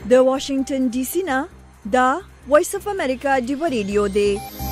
د واشنگټن ډي سي نه دا وایس اف امریکا دی ریډیو دی.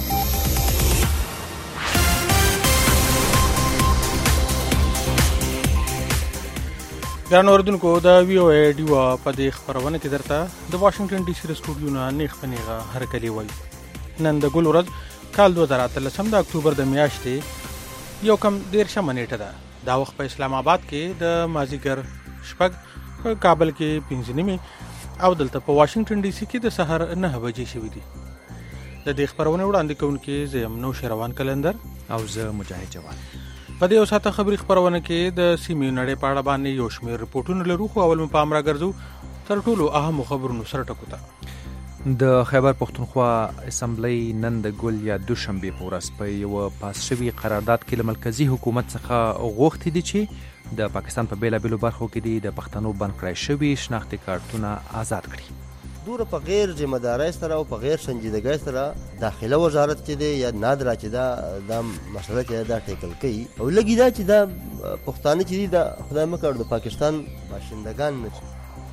ګران اوردونکو د وی او ای ډیو په دې خبرونه کې درته د واشنگټن ډي سي سټوډیو نه نیخ پنیغه هرکلی وای. نن د ګل ورځ کال 2013 د اکتوبر د میاشتې یو کم 13 نیټه ده. دا وخت په اسلام آباد کې د مازیګر شپږ، په کابل کې 5 نیمه او دلته په واشنگټن ډي سي کې د سحر 9 بجې شوې دي. د دې خبرونه وړاندې کوونکې زم نو شروان کلندر او زه مجاهد جوان. په دې اوساته خبري خبرونه کې د سیمې نړۍ په اړه باندې یو شمېر رپورټونه لرو، خو اول په امر ګرځو تر ټولو اهم خبرونو سره ټکو ته. د خیبر پختونخوا اسمبلی نن د ګل یا دوشنبه په ورځ په یو پاس شوی قرارداد کې له مرکزی حکومت څخه غوښتي دي چې د پاکستان په بیلابیلو برخو کې د پښتنو بند کړای شوی شناختی کارتونه آزاد کړي. دوره په غیر ذمہ دارۍ سره او په غیر سنجیدګۍ سره داخله وزارت چې دی یا نادرا چې دا مسله چې دا ټیکل کوي او لګی دا چې دا پښتانه چې دا خدای مکړ د پاکستان باشندگان نه.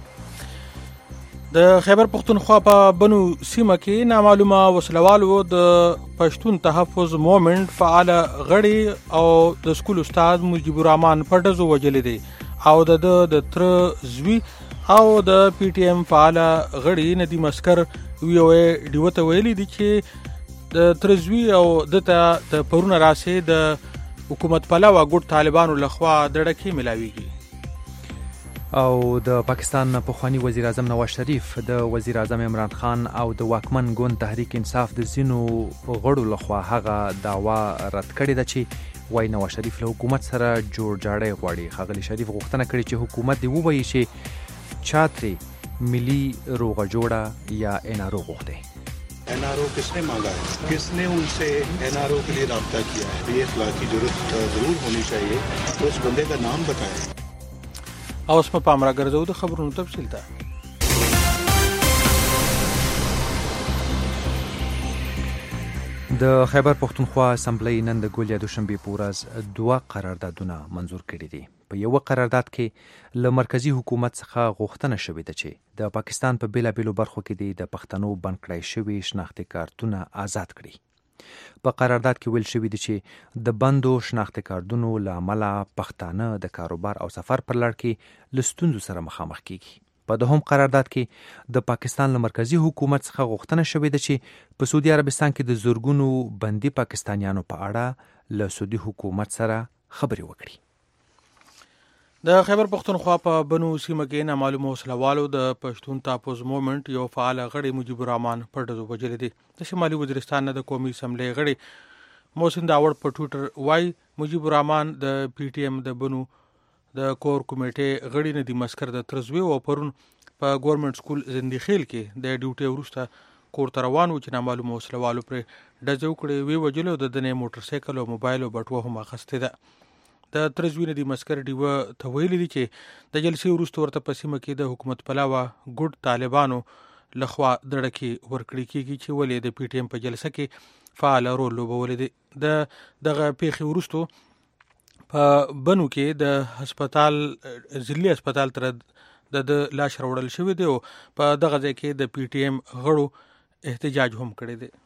د خیبر پختونخوا په بنو سیمه کې نامعلومه وسلوالو د پښتون تحفظ موومېنټ فعال غړي او د سکول استاد مجيب الرحمن پټزو وجلې دي او د تر زوی او د پی ټی ایم فعال غړي ندی مسکر وی او ای ډیوته ویلي دي چې د ترزوی او د پرونه راسه د حکومت پلاوه ګډ طالبانو لخوا دړکې ملاويږي. او د پاکستان پخوانی وزیر اعظم نواز شریف د وزیر اعظم عمران خان او د واکمن ګوند تحریک انصاف د زینو غړو لخوا هغه دعوا رد کړې ده چې وای نواز شریف له حکومت سره جوړ جاړی غواړي. ښاغلي شریف غوښتنه کړې چې حکومت دی ووایي چې چاتري ملی روغه جوړه یا انارو غوښته. एनआरओ किसने मांगा है, किसने उनसे एनआरओ के लिए राब्ता किया है, ये इखलाकी जरूरत जरूर होनी चाहिए, तो उस बंदे का नाम बताएं. او اوس په امر ګرځو د خبرونو تفصیل ته. د خیبر پختونخوا اسمبلی نن د ګل یا دوشنبه په ورځ 2 قراردادونه منظور کړي دي. په یو قرارداد کې له مرکزی حکومت څخه غوښتنه شوې ده چې د پاکستان په بیلابیلو برخو کې د پښتنو بند کړای شوی شناختی کارتونه آزاد کړي. په قرارداد کې ویل شوی دی چې د بندو شناختی کارتونو له امله پښتانه د کاروبار او سفر پر لړ کې له ستونزو سره مخامخ کیږي. په دوهم قرارداد کې د پاکستان له مرکزی حکومت څخه غوښتنه شوې ده چې په سعودي عربستان کې د زورګونو بندي پاکستانیانو په اړه له سعودي حکومت سره خبرې وکړي. د خیبر پختونخوا په بنو سیمه کې نامعلومه وسلوالو د پښتون تحفظ موومېنټ یو فعال غړي مجيب الرحمن پټزو وجلې دي. د شمالي وزیرستان نه د قومي اسمبلی غړي محسن داوړ په ټویټر وای مجيب الرحمن د پی ټی ایم د بنو د کور کمیټې غړي ندی مسکر د ترزوی او پرون په ګورنمنت سکول زندخیل کې د ډیوټي ورسته کور روان و چې نامعلومه وسلوالو پر ډزو کړي وی وجلو د دنه موټر سایکل او موبایل او بټوه هم اخسته ده. د ترزوی ندی مسکر دیو ته ویلي دي چې د جلسې وروسته ورته په سیمه کې د حکومت پلاوه ګډ طالبانو لخوا دړکې ورکړي کیږي چې ولې د پی ټی ایم په جلسه کې فعال رول لوبولې دي. دغه پیښې وروسته په بنو کې د هسپتال ضلعي هسپتال تر د لاش وړل شوی دی او په دغه ځای کې د پی ټی ایم غړو احتجاج هم کړی دی.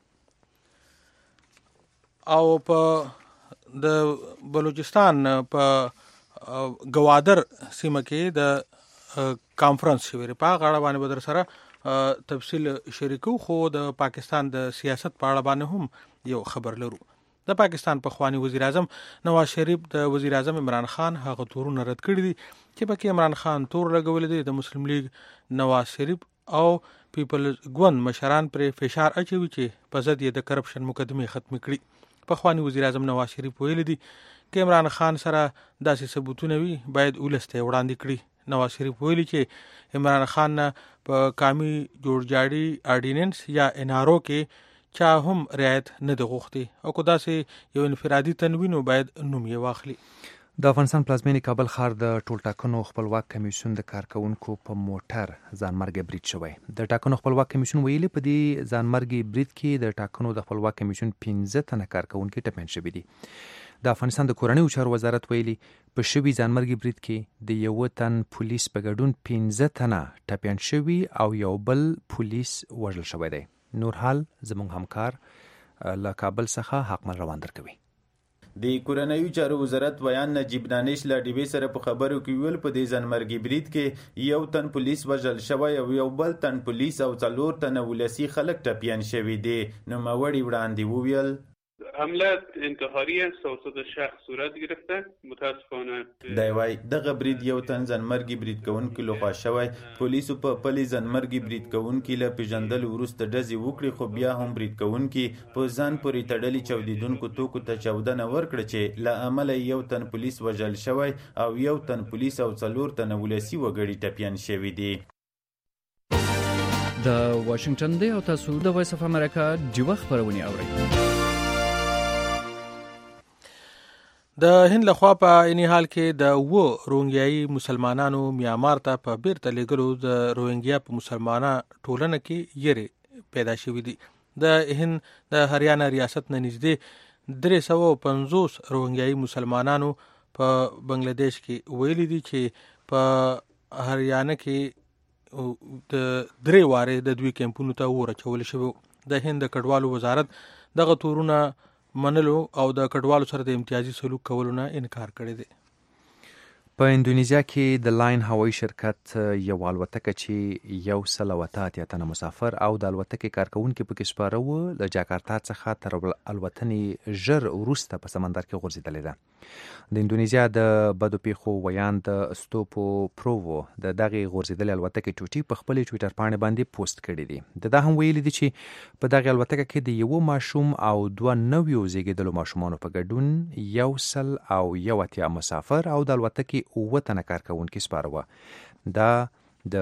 او په د بلوچستان په گوادر سیمه کې د کانفرنس شوی په غاړه باندې بدر سره تفصیل شریکو، خو د پاکستان د سیاست په اړه باندې هم یو خبر لرو. د پاکستان په خوانی وزیر اعظم نواز شریف د وزیر اعظم عمران خان هغه تورونه رد کړی دي چې پکې عمران خان تور لګول دي. د مسلم لیگ نواز شریف او پیپلز ګوند مشران پر فشار اچوي چې په ضد یې د کرپشن مقدمه ختم کړي. په خوانی وزیر اعظم نواز شریف ویلي دي چې عمران خان سره داسې ثبوتونه وي باید ولسته وړاندې کړي. نواز شریف ویلي چې عمران خان په قومي جوړجاړي اورډیننس یا انارو کې چا هم رعایت نه د غوښتي او کو داسې یو انفرادي تنوین باید نوم یې واخلي. د افغانستان پلازمینی کابل ښار د ټول ټاکنو خپلواک کمیسیون د کارکونکو په موټر ځانمرګي برید شوی. د ټاکنو خپلواک کمیسیون ویلي په دې ځانمرګي برید کې د ټاکنو د خپلواک کمیسیون 15 تنه کارکونکو ټپین شوي دي. د افغانستان د کورنیو چارو وزارت ویلي په شوي ځانمرګي برید کې د یو تن پولیس په ګډون 15 تنه ټپیان شوي او یو بل پولیس وژل شوی دی. نور حال زموږ همکار له کابل څخه حقمل روان درکوي. د کورنیو چارو وزارت ویان نجیب دانش له ډیوې سره په خبرو کې ویل په دې ځانمرګي برید کې یو تن پولیس وژل شوی او یو بل تن پولیس او 4 تنه ولسی خلک ټپیان شوي دي. نوموړي وړاندې وویل حمله انتحاری است توسط شخص صورت گرفته. متاسفانه دی وای دغه برید یو تن ځانمرګي برید کوونکي لخوا شوی. پولیسو په خپل ځانمرګي برید کوونکي له پیژندلو وروسته ډزې وکړي خو بیا هم برید کوونکي په ځان پورې تړلي چاودیدونکو توکو ته چاودنه ورکړه چې له امله یو تن پولیس وژل شوی او یو تن پولیس او 4 تنه ولسی وګړي ټپیان شوي دي. د واشنگټن دی او تاسو د وایس اف امریکا ډیوه خبرونه اورئ. د هند لخوا په اني حال کې د روهنګیایي مسلمانانو میامار ته په بیرته لېږلو د روهنګیا په مسلمانه ټولنه کې یری پیدا شوې دي. د هند د هریانه ریاست نه نږدې 350 روهنګیایي مسلمانانو په بنگلاديش کې ویلي دي چې په هریانه کې د 3 واره د دوی کمپونو ته ورچول شوی. د هند کډوالو وزارت دغه تورونه منلو او د کډوالو سره د امتیازي سلوک کولو نه انکار کړی دی. په اندونیزیا کې د لاین هوایي شرکت یو الوتکه چې 188 تنه مسافر او د الوتکې کارکونکي پکې سپاره وو له جاکارتا څخه تر الوتنې ژر وروسته په سمندر کې غورځېدلې ده. د اندونیزیا د بدو پیښو ویان د استوپو پروو د دغه غورځېدلې الوتکې ټوټې په خپل ټویټر پاڼې باندې پوسټ کړي دي. دا هم ویلي دي چې په دغه الوتکه کې د یو ماشوم او 2 نویو زیږیدلو ماشومانو په ګډون 180 مسافر او د الوتکې 9 تنه کارکونکي سپاره وو. دا د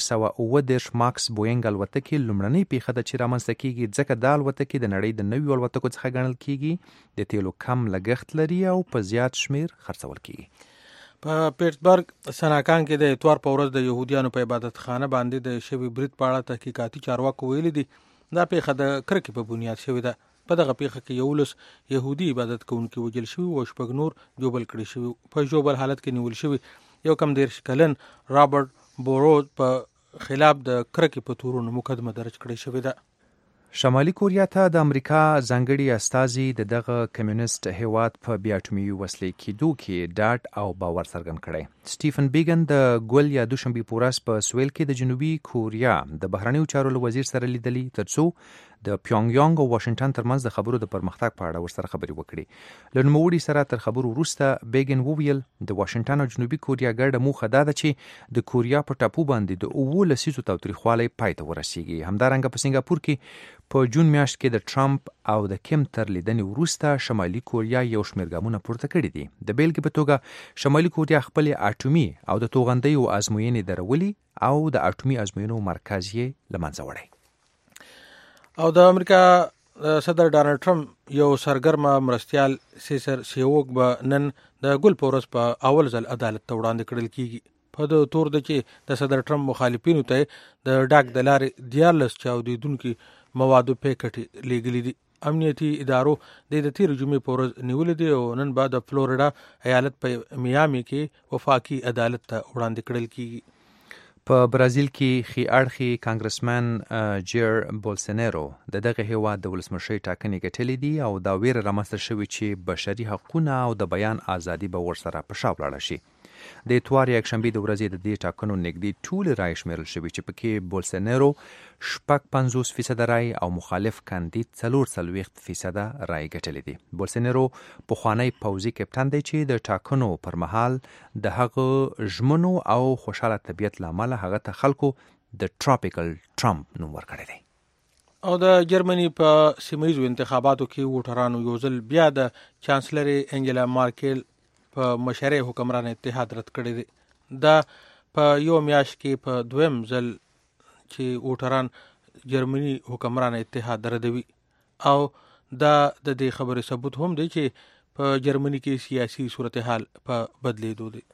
910 ماکس بوینګ الوتکې لومړنۍ پیښه ده چې رامنځته کیږي ځکه دا الوتکې د نړۍ د نویو الوتکو څخه ګڼل کیږي. د تیلو کم لګښت لري او په زیات شمیر خرڅول کیږي. په پیټسبرګ سناکان کې د اتوار په ورځ د يهوديانو په عبادت خانه باندې د شوی برید په اړه تحقیقاتي چارواکو ویلي دي دا پیښه د کرکې په بنیاد شوې ده. په دغه پیښه کې 11 يهودي عبادت کوونکي وژل شوي او 6 نور جوبل کړي شوي. په جوبل حالت کې نیول شوي یو کم 13 کلن رابرټ بورود په خلاف د کرکې په تورونو مقدمه درج کړې شوې ده. شمالي کوریا ته د امریکا ځانګړي استازي د دغه کمیونست هیواد په بیا اټومي وسلې کېدو کې ډاډ او باور څرګند کړی. سټیفن بیګن د ګول یا دوشنبه پورس په سویل کې د جنوبي کوریا د بهرنیو چارو وزیر سره لیدلی ترڅو د پیونګ یانګ او واشنگټن ترمنځ د خبرو د پرمختګ په اړه ورسره خبرې وکړي. له نوموړي سره تر خبرو وروسته بیګن وویل د واشنگټن او جنوبي کوریا ګډه موخه دا ده چې د کوریا په ټاپو باندې د 9 لسیزو تاوتریخوالی پای ته ورسیږي. همدارنګه په سنگاپور کې په جون میاشت کې د ټرمپ او د کیم تر لیدنې وروسته شمالي کوریا یو شمېر ګامونه پورته کړي دي. د بیلګې په توګه شمالي کوریا خپل اټومي او د توغندیو ازموینې درولي او د اټومي ازموینو مرکز یې له منځه وړی. او د امریکا صدر ډانلډ ټرمپ یو سرګرمه مرستیال سیسر سیوک به نن د ګل پورس په اول ځل عدالت ته وړاندې کړل کیږي. په د تور د چې د صدر ټرمپ مخالفینو ته د ډاک د لارې 14 چاودیدونکو موادو پیکټ لیږلي دي. امنیتي ادارو د تیر جمعې په ورځ نیولې دي او نن بعد د فلوریډا ایالت په میامي کې وفاقي عدالت ته وړاندې کړل کیږي. په برازیل کې خي اړخي کانګرسمن جیر بولسونارو دغه هیواد د ولسمشر ټاکنې ګټلې دي او دا ویره رامنځته شوې چې بشري حقوقونه او د بیان ازادي به ورسره په شا ولاړ شي. د اتوار یکشنبه د ورځې د دې ټاکنو نږدې ټول رای شمیرل شوی چې پکې بولسونارو 50% رای او مخالف کاندید 40% رای ګټلې دي. بولسونارو پخوانی پوځي کپټان دی چې د ټاکنو پر مهال د هغه ژمنو او خوشاله طبیعت لامل هغه ته خلکو د ټراپیکل ټرمپ نوم ورکړی دی. او د جرمني په سیمایي انتخاباتو کې ووټرانو یو ځل بیا د چانسلر انجلا مارکل په مشرۍ حکمران اتحاد رد کړی دی. دا په یو میاشت کې په دویم ځل چې ووټران جرمني حکمران اتحاد ردوي او دا د دې خبرې ثبوت هم دی چې په جرمني کې سیاسي صورتحال په بدلیدو دی.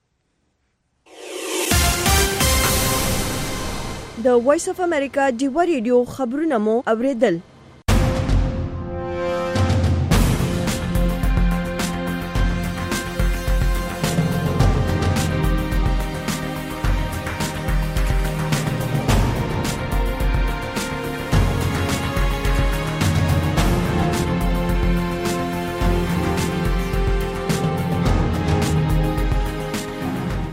د وایس اف امریکا ډیوه ریډیو خبرونه مو اوریدل.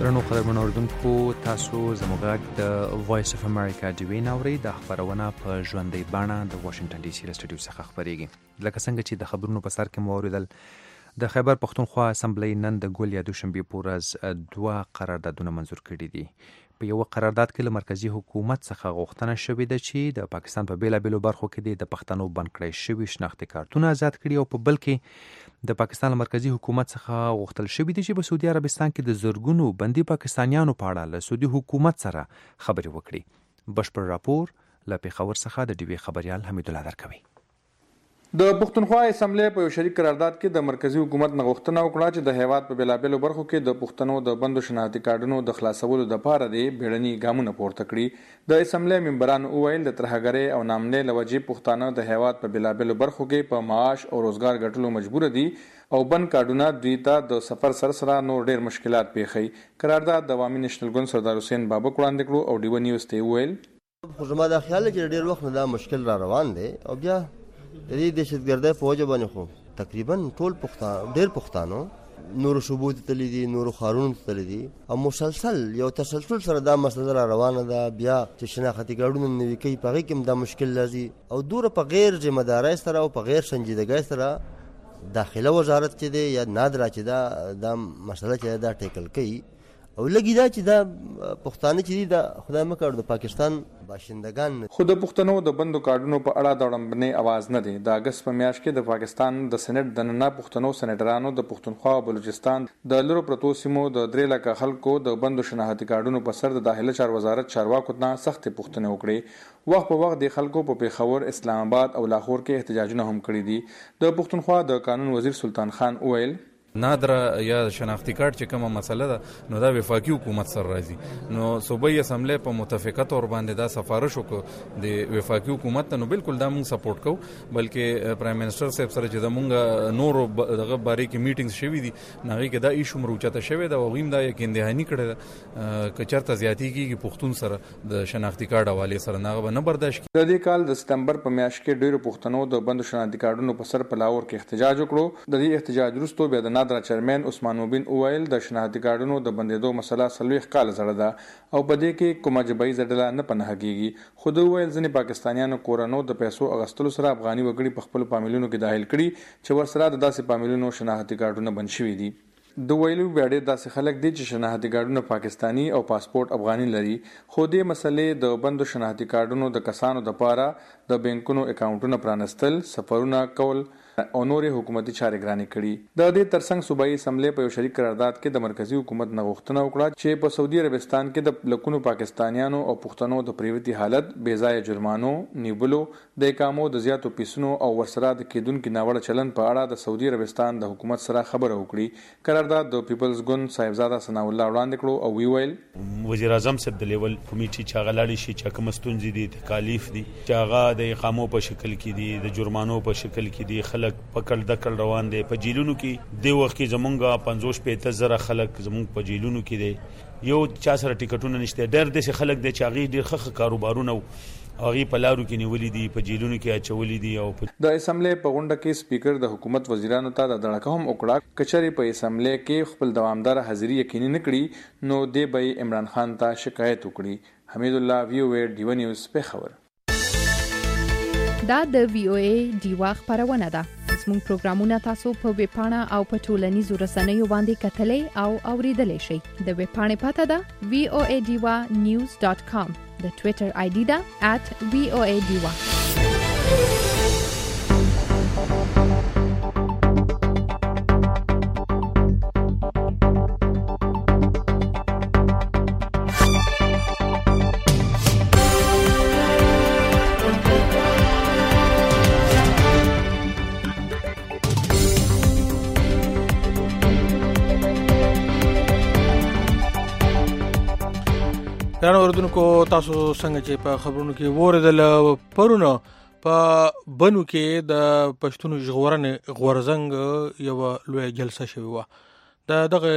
درنو خبرونه اوریدونکو تاسو زموږ د وایس اف امریکا ډي وی ناوري د خبرونه په ژوندۍ بڼه د واشنگټن ډي سي سټډیو څخه خبريږي لکه څنګه چې د خبرونو په سر کې مو اوریدل د خیبر پختونخوا اسمبلی نن د ګول یا دوشنبه پورز 2 قراردادونه منزور کړي دي په یو قرارداد کې له مرکزی حکومت څخه غوښتنه شوې ده چې د پاکستان په بیلابېلو برخو کې د پښتنو بند کړی شوي شناختي کارتونه آزاد کړي او په بل کې د پاکستان مرکزی حکومت څخه غوښتل شوې ده چې په سعودي عربستان کې د زرګونو بندي پاکستانیانو په اړه له سعودي حکومت سره خبرې وکړي بشپړ راپور له پیښور څخه د ډي وی خبريال حمید الله درکوي د پښتونخوا اسمبلی په یو شریک قرارداد کې د مرکزی حکومت نه غوښتنه وکړه چې د هیواد په بیلابېلو برخو کې د پښتنو د بندو شناختي کارډونو د خلاصولو لپاره د بیړني ګامونه پورته کړي د اسمبلی ممبرانو وویل د ترهګرۍ او نامنې لوجې پښتانه د هیواد په بیلابېلو برخو کې په معاش او روزګار ګټلو مجبور دي او بند کارډونه دوی ته د سفر سره نور ډېر مشکلات پیښي قرارداد د عوامي نېشنل ګوند سردار حسین بابک وړاندې کړو او ډیو نیوز ته وویل خو زما دا خیال چې ډېر وخت نه دا مشکل را روان دی او بیا د دې دهشتګردۍ په وجه باندې خو تقریبا ټول ډېر پښتانو نورو صوبو ته تللي دي نورو ښارونو ته تللي دي او مسلسل یو تسلسل سره دا مسله را روانه ده بیا چې شناختي کارډونه نوي کوي په هغې کې هم دا مشکل راځي او دوره په غیر ذمهدارۍ سره او په غیر سنجیدګۍ سره داخله وزارت چې دی یا نادره چې دا مسله چې دا ټیکل کوي او لګي دا چې دا پښتانه چې دي دا خدای مکړ د پاکستان باشندگان خو د پښتنو د بندو کارډونو په اړه د وړاندې आवाज نه دی د اگست په میاشت کې د پاکستان د سېنات د ننا پښتنو سېنټرانو د پښتونخوا او بلوچستان د لرو پروتو سیمو د 3 لک خلکو د بندو شناختي کارډونو په سر د داخله چار وزارت چارواکو ته سخت پوښتنه وکړي وخت په وخت د خلکو په پیښور اسلام آباد او لاهور کې احتجاجونه هم کړي دي د پښتونخوا د قانون وزیر سلطان خان وویل نادره یا شناختی کارت چې کومه مسله ده نو دا وفاقي حکومت سره راځي نو صوبایي اسمبلی په متفقه تور باندې دا سفارش وکړو د وفاقي حکومت ته نو بالکل دا موږ سپورټ کوو بلکې پرایم منسٹر صاحب سره چې موږ نور دغه باره کې میټینګز شوي دي نغې کې دا ایشو مروچته شوی دا وغیم دا یقین دهانی کړی دا کچرته زیاتی کیږي پښتون سره د شناختی کارت حواله سره نه نه برداشت د دې کال د سپتمبر په میاشت کې ډیرو پښتنو د بند شناختی کارتونو په سر په لاهور کې احتجاج وکړو د دې احتجاج وروسته بیا نادره چیرمن عثمان مبین اوایل د شناختی کارډونو د بندیدو مسله سلويخ کال زړه ده او په دې کې کومه جبهي ځډله نه پنهګيږي خود اوایل ځنې پاکستانیانو کورونو د پیسو اغستلو سره افغاني وګړي په خپل فامیلونو کې داخل کړي چې ورسره د داسې فامیلونو شناختی کارډونه بند شوي دي د ویلو بیاړې داسې خلک دي چې شناختی کارډونه پاکستانی او پاسپورت افغاني لري خو دې مسلې د بندو شناختی کارډونو د کسانو د پاره د بانکونو اکاونټونه پرانستل سفرونه کول او نورې حکومتي چارې ګرانې کړي د دې ترڅنګ صوبایي اسمبلی په یو شریک قرارداد کې د مرکزی حکومت نه غوښتنه وکړه چې په سعودي عربستان کې د لکونو پاکستانیانو او پښتنو د پریوتی حالت بې ځای جرمانو نیولو د اقامو د زیاتو پیسونو او ورسره د کېدونکو ناوړه چلن په اړه د سعودي عربستان د حکومت سره خبره وکړي قرارداد د پیپلز ګوند صاحبزاده ثنا الله وړاندې کړو او ویل وزیر اعظم صاحب د لیول کمیټې چې غلاړي شي چې کوم ستونزې دي تکالیف دي چې هغه د اقامو په شکل کې دي د جرمانو په شکل کې دي خلک پکړ دکړ روان دي په جیلونو کې د وخت کې زمونږه 50 زره خلک زمونږ په جیلونو کې دي یو چا سره ټیکټونه نشته ډېر د خلک د چاغي ډېر خخ کاروبارونه هغه په لارو کې نیولې دي په جیلونو کې اچولې دي او د اسمبلی په غونډه کې سپیکر د حکومت وزیرانو ته د دړکه هم وکړه کچري په اسمبلی کې خپل دوامدار حاضری یقیني نکړي نو د بي عمران خان ته شکایت وکړي حمید الله وی او ډیو نیوز په خبر دا د وی او ای ډیوا خبرونه ده زموږ پروګرامونه تاسو په ویب پاڼه او په ټولنیزو رسنیو باندې کتلې او اوریدلای شئ د ویب پاڼې پته ده voadiwa.news.com د ټوئیټر آی ډي ده @voadiwa دا اوردونکو تاسو څنګه چې په خبرونو کې وریدل پرونه په بنو کې د پښتون ژغورنې غورزنګ یو لوی جلسه شوې و دغه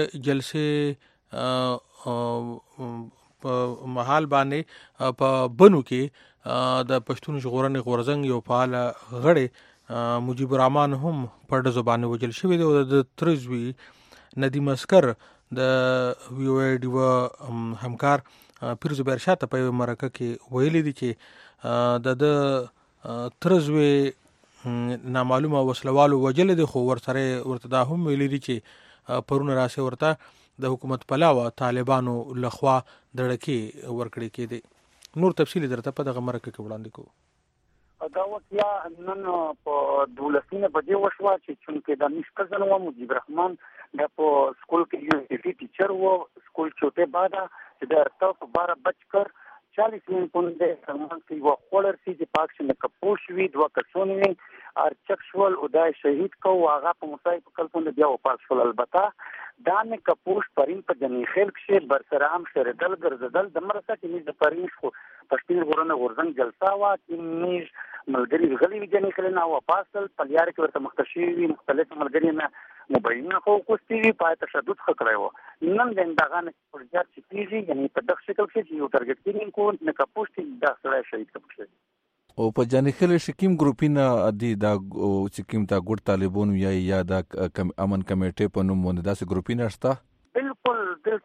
جلسې په محل باندې په بنو کې د پښتون ژغورنې غورزنګ یو فعال غړي مجيب الرحمن هم په د زبانه وجل شوی دی د ترزوی ندیم اسکر د وی او ای ډیوا همکار پیر زبیر شاه ته په مرکه کې ویلي دي چې د ترزوی نامعلومه وسلوالو وجل دي، خو ورته دا هم ویلي دي چې پرونه راسه ورته د حکومت پلاوه طالبانو لخوا دړکی ورکړي کېدي. نور تفصیلی درته په دغه مرکه کې وړاندې کوو. دا وکیا نن په 12 بجې وشوه چې چونکې د مشکل و مجيب الرحمن د په سکول کې یو ټیچر و سکول چوټه بادا چې د ارتف 12:40 منټه سلمان کې و خولر سي چې پاک شنه کپوش وی دوه کسونه وی ارچکشول او د شهید کو هغه په مصايب کلپونه بیا و پاس شول. البته دا نه کپوش پرین په جنې خل کې برسرام شردل ګرځدل د مرسته کې د پرین خو پښتون ورنه ورزنګ جلسه وا چې نیش ملګری غلي جنې خل نه و پاسل پلیار کې ورته مختشي وی مختلف ملګری نه مبینه خو کوستي په تشدد خکړای و. نن دغه نه پروژه چې کیږي یعنی په دغه شکل کې یو ټارګټ کینګ کو نه کپوش چې د سره شهید کپوش او په جانخل شکیم ګروپینه ادي دا سکیم تا ګډ طالبون یا دا امن کمیټه په نوم باندې داسې ګروپینه شته. بالکل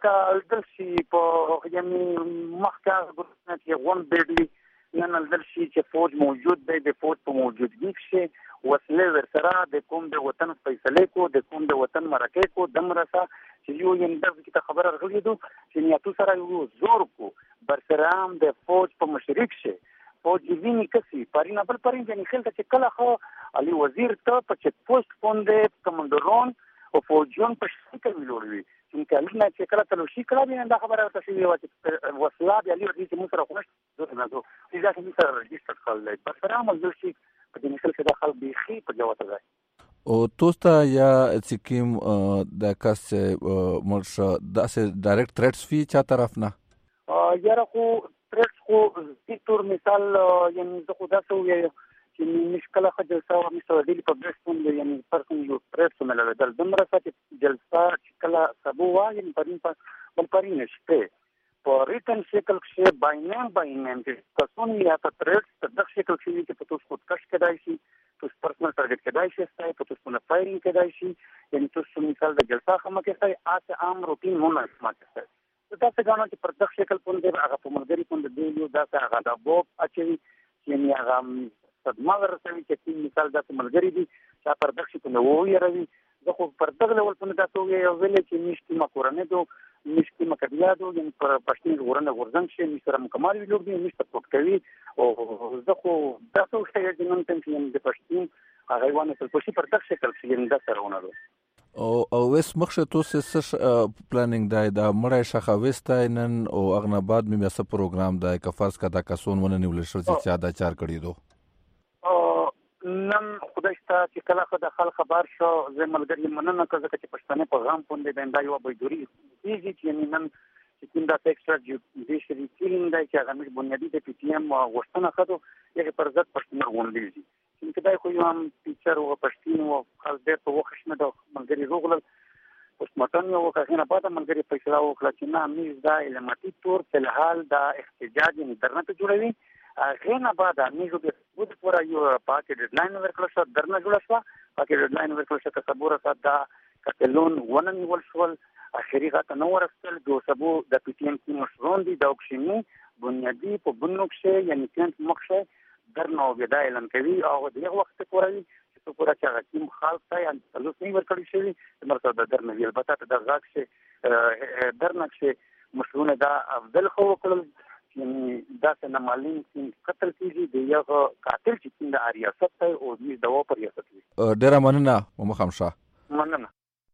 دلشي په یعنی مخکې ګروپینه چې ون بیډلی نن دلشي چې فوج موجود دی د فوج په موجودګي کې وسله ورسره د کوم د وطن فیصله کو د کوم د وطن مرکه کو دمرسه چې یو یم د کی خبر راغلی دو چې نیاتو سره یو زور کو برسرام د فوج په مشرک شه فوج ویني کسي پرینه بل پرین چې خلک چې کله خو علي وزیر ته په چک پوسټ باندې کمانډرون او فوجون په شکل ویلوړوي چې کله نه چې کله تلوشي کړه بیا دا خبره ورته شوی و چې وسلا بیا علي وزیر چې موږ سره خوښ زه نه زه چې موږ سره رجستر کړل برسرام مزدورشي په دې مثال کې داخل بيخي په جوته ځای او توستا یا سکیم د کس مرشه داسې ډایرکټ تھریټس فی چا طرف نه یاره خو تھریټس خو تور مثال یعنی زه خو داسې وایي چې مشکله خو جلسه او مثال دی په بیسون یعنی پرسن یو تھریټس مله د دمره چې جلسه کله سبو وایي په پرین شته په ریټن شکل کې باینام کې تاسو نه یا تھریټس په دغه شکل کې چې په تاسو خود کش کېدای شي تاسو پرسنل ټارګټ کېدای شي په تاسو نه فایرینګ کېدای شي یعنی تاسو مثال د جلسه خمه کې آسه عام روټین مونږه استعمال کوي. دا څنګه غواړم چې پر دغه شکل باندې هغه په ملګری باندې دی یو دا هغه د بوب اچي یعنی هغه صدمه ورسوي چې مثال د ملګری دی چې پر دغه شکل وو روي زه خو پر دغه ډول باندې تاسو یو ویل چې نشته مکورنه دو نشته مکدیادو یعنی پر پښتون ورنه ورزنګ شي نشته مکمل ویلور دی نشته پټ کوي او زه خو تاسو ښه چې نن تم د پښتون هغه ونه څه په پر دغه شکل کې د سرونه او وس مخشه توسه سش پلانینګ دای دا مړای شخه وستای نن او اغناباد می بس پروګرام دای کفاس کا دا کسون ونه نیول شو چې چا دا چار کړی دو نن خدای ته چې کله خدای خلک خبر شو زه ملګری مننه کوم چې پښتنه پیغام پوندې بندا یو بيدوري ایزي چې نن چې کوم دا ایکسترا جوډیشري کیلینګ دای چې هغه مې بنیادی د پی ټی ایم غوښتنه کړو یغه پر ځد پښتنه غونډې چې دا خو یو هم ټیچر او پښتون او خاص دې په وښنه د ملګری روغل پوسټ مارټم یو کاغینه بعد ملګری فیصله وکړه چې نه میز دا علماتي تور په الحال دا احتجاج انټرنیټ جوړوي غینه بعد میزو د بود پورا یو پاکه ډیډلاین ورکړل شو درنه جوړ شو پاکه ډیډلاین ورکړل شو چې صبر سات دا کتلون ونن ول شو اخري غته نو ورسل جو سبو د پی ټی ایم کې مشرون دي د اوکشنی بنیادی په بنوکشه یعنی کینټ مخشه درنه ودا اعلان کوي او دغه وخت پورې چې پورا چې حکیم خالص ته ان تلوس نه ورکړی شي مرته د درنه ویل بته د غاک شي درنه شي مشرونه دا افضل خو کول چې دا څنګه مالین چې قتل کیږي د یو قاتل چې د ریاست ته او د دوا پر ریاست وي ډیر مننه مخامشه مننه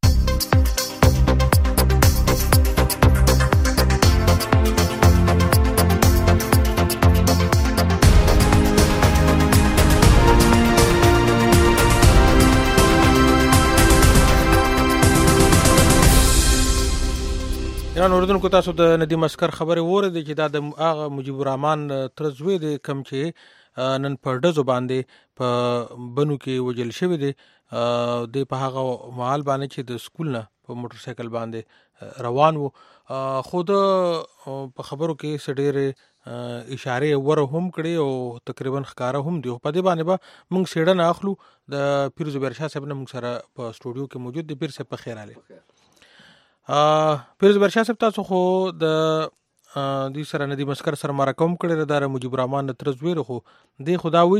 یا اوردونکو تاسو د ندیم اسکر خبره وره دي چې دا د هغه مجيب الرحمن ترزوی د کم چې نن پر دزو باندې په بنو کې وجل شوی دی د په هغه مال باندې چې د سکول نه په موټر سایکل باندې روان وو خود په خبرو کې سډېره اشاره ور هم کړي او تقریبا ښکارا هم دی په دې باندې به موږ سیډن اخلو د پیر زبیر شاه صاحب نه موږ سره په سټوډیو کې موجود دی. پیر صاحب په خیر علي پیروز برشاه صاحب تاسو خو د دوی سره ندی مسکر سره مرکم کړی د مجيب الرحمن ترز ویره خو دی خدا وی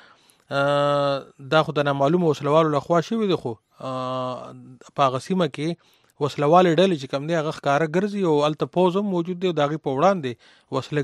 چیرې دا خو د معلومه وسلوالو لخوا شوی دی خو په غسیمه کې وسلوال ډلې چې کم دی هغه ښکارا ګرځي او الته پوزم موجود دی داغي په وړاندې وسله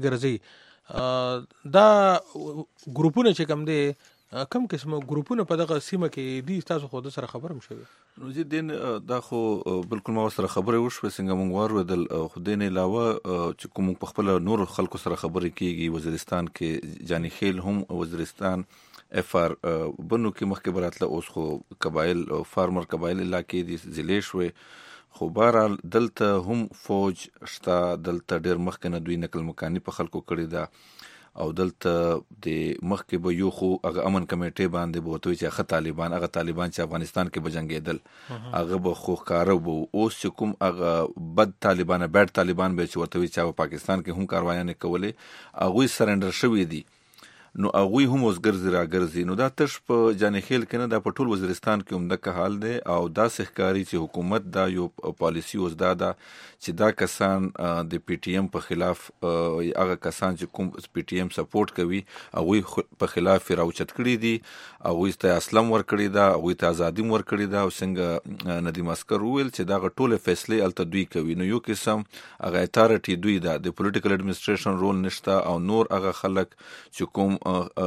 ګرځي دا ګروپونه چې کم دی کم قسمه ګروپونه په دغه سیمه کې دي تاسو خو د سره خبرم شوی نو زه دین دا خو بالکل ما سره خبره وشو څنګه مونږ ورودل خو دین علاوه چې کوم په خپل نور خلکو سره خبرې کیږي وزیرستان کې جانی خیل هم وزیرستان افر بنو کې مخکې براتله اوس خو قبایل فارمر قبایل علاقې دي ضلع شوي خو بهرحال دلته هم فوج شته دلته ډېر مخکې نه دوی نقل مکانی په خلکو کړی دا او دلته د مخکې به یو خو هغه امن کمیټې باندې بوتوي چې هغه طالبان چې افغانستان کې بجنګېدل هغه به خو کارو وو اوس چې کوم هغه بد طالبان به چې ورته چې په پاکستان کې هم کاروایانه کولې هغه سرندر شوی دي نو هغه هم اوس ګرځي نو دا تش په جانی خیل کې نه دا په ټول وزیرستان کې هم د حال دی او دا سحکاری چې حکومت دا یو پالیسی اوس دا چې دا کسان د پی ټی ایم په خلاف هغه کسان چې کوم پی ټی ایم سپورټ کوي هغه په خلاف راوچت کړی دي هغه ته اسلام ور کړی دا هغه ته ازادي ور کړی دا او څنګه ندیم اسکر ویل چې دا غټول فیصله الته دوی کوي نو یو قسم هغه اتارټي دوی دا د پولیټیکل اډمنستریشن رول نشته او نور هغه خلک چې کوم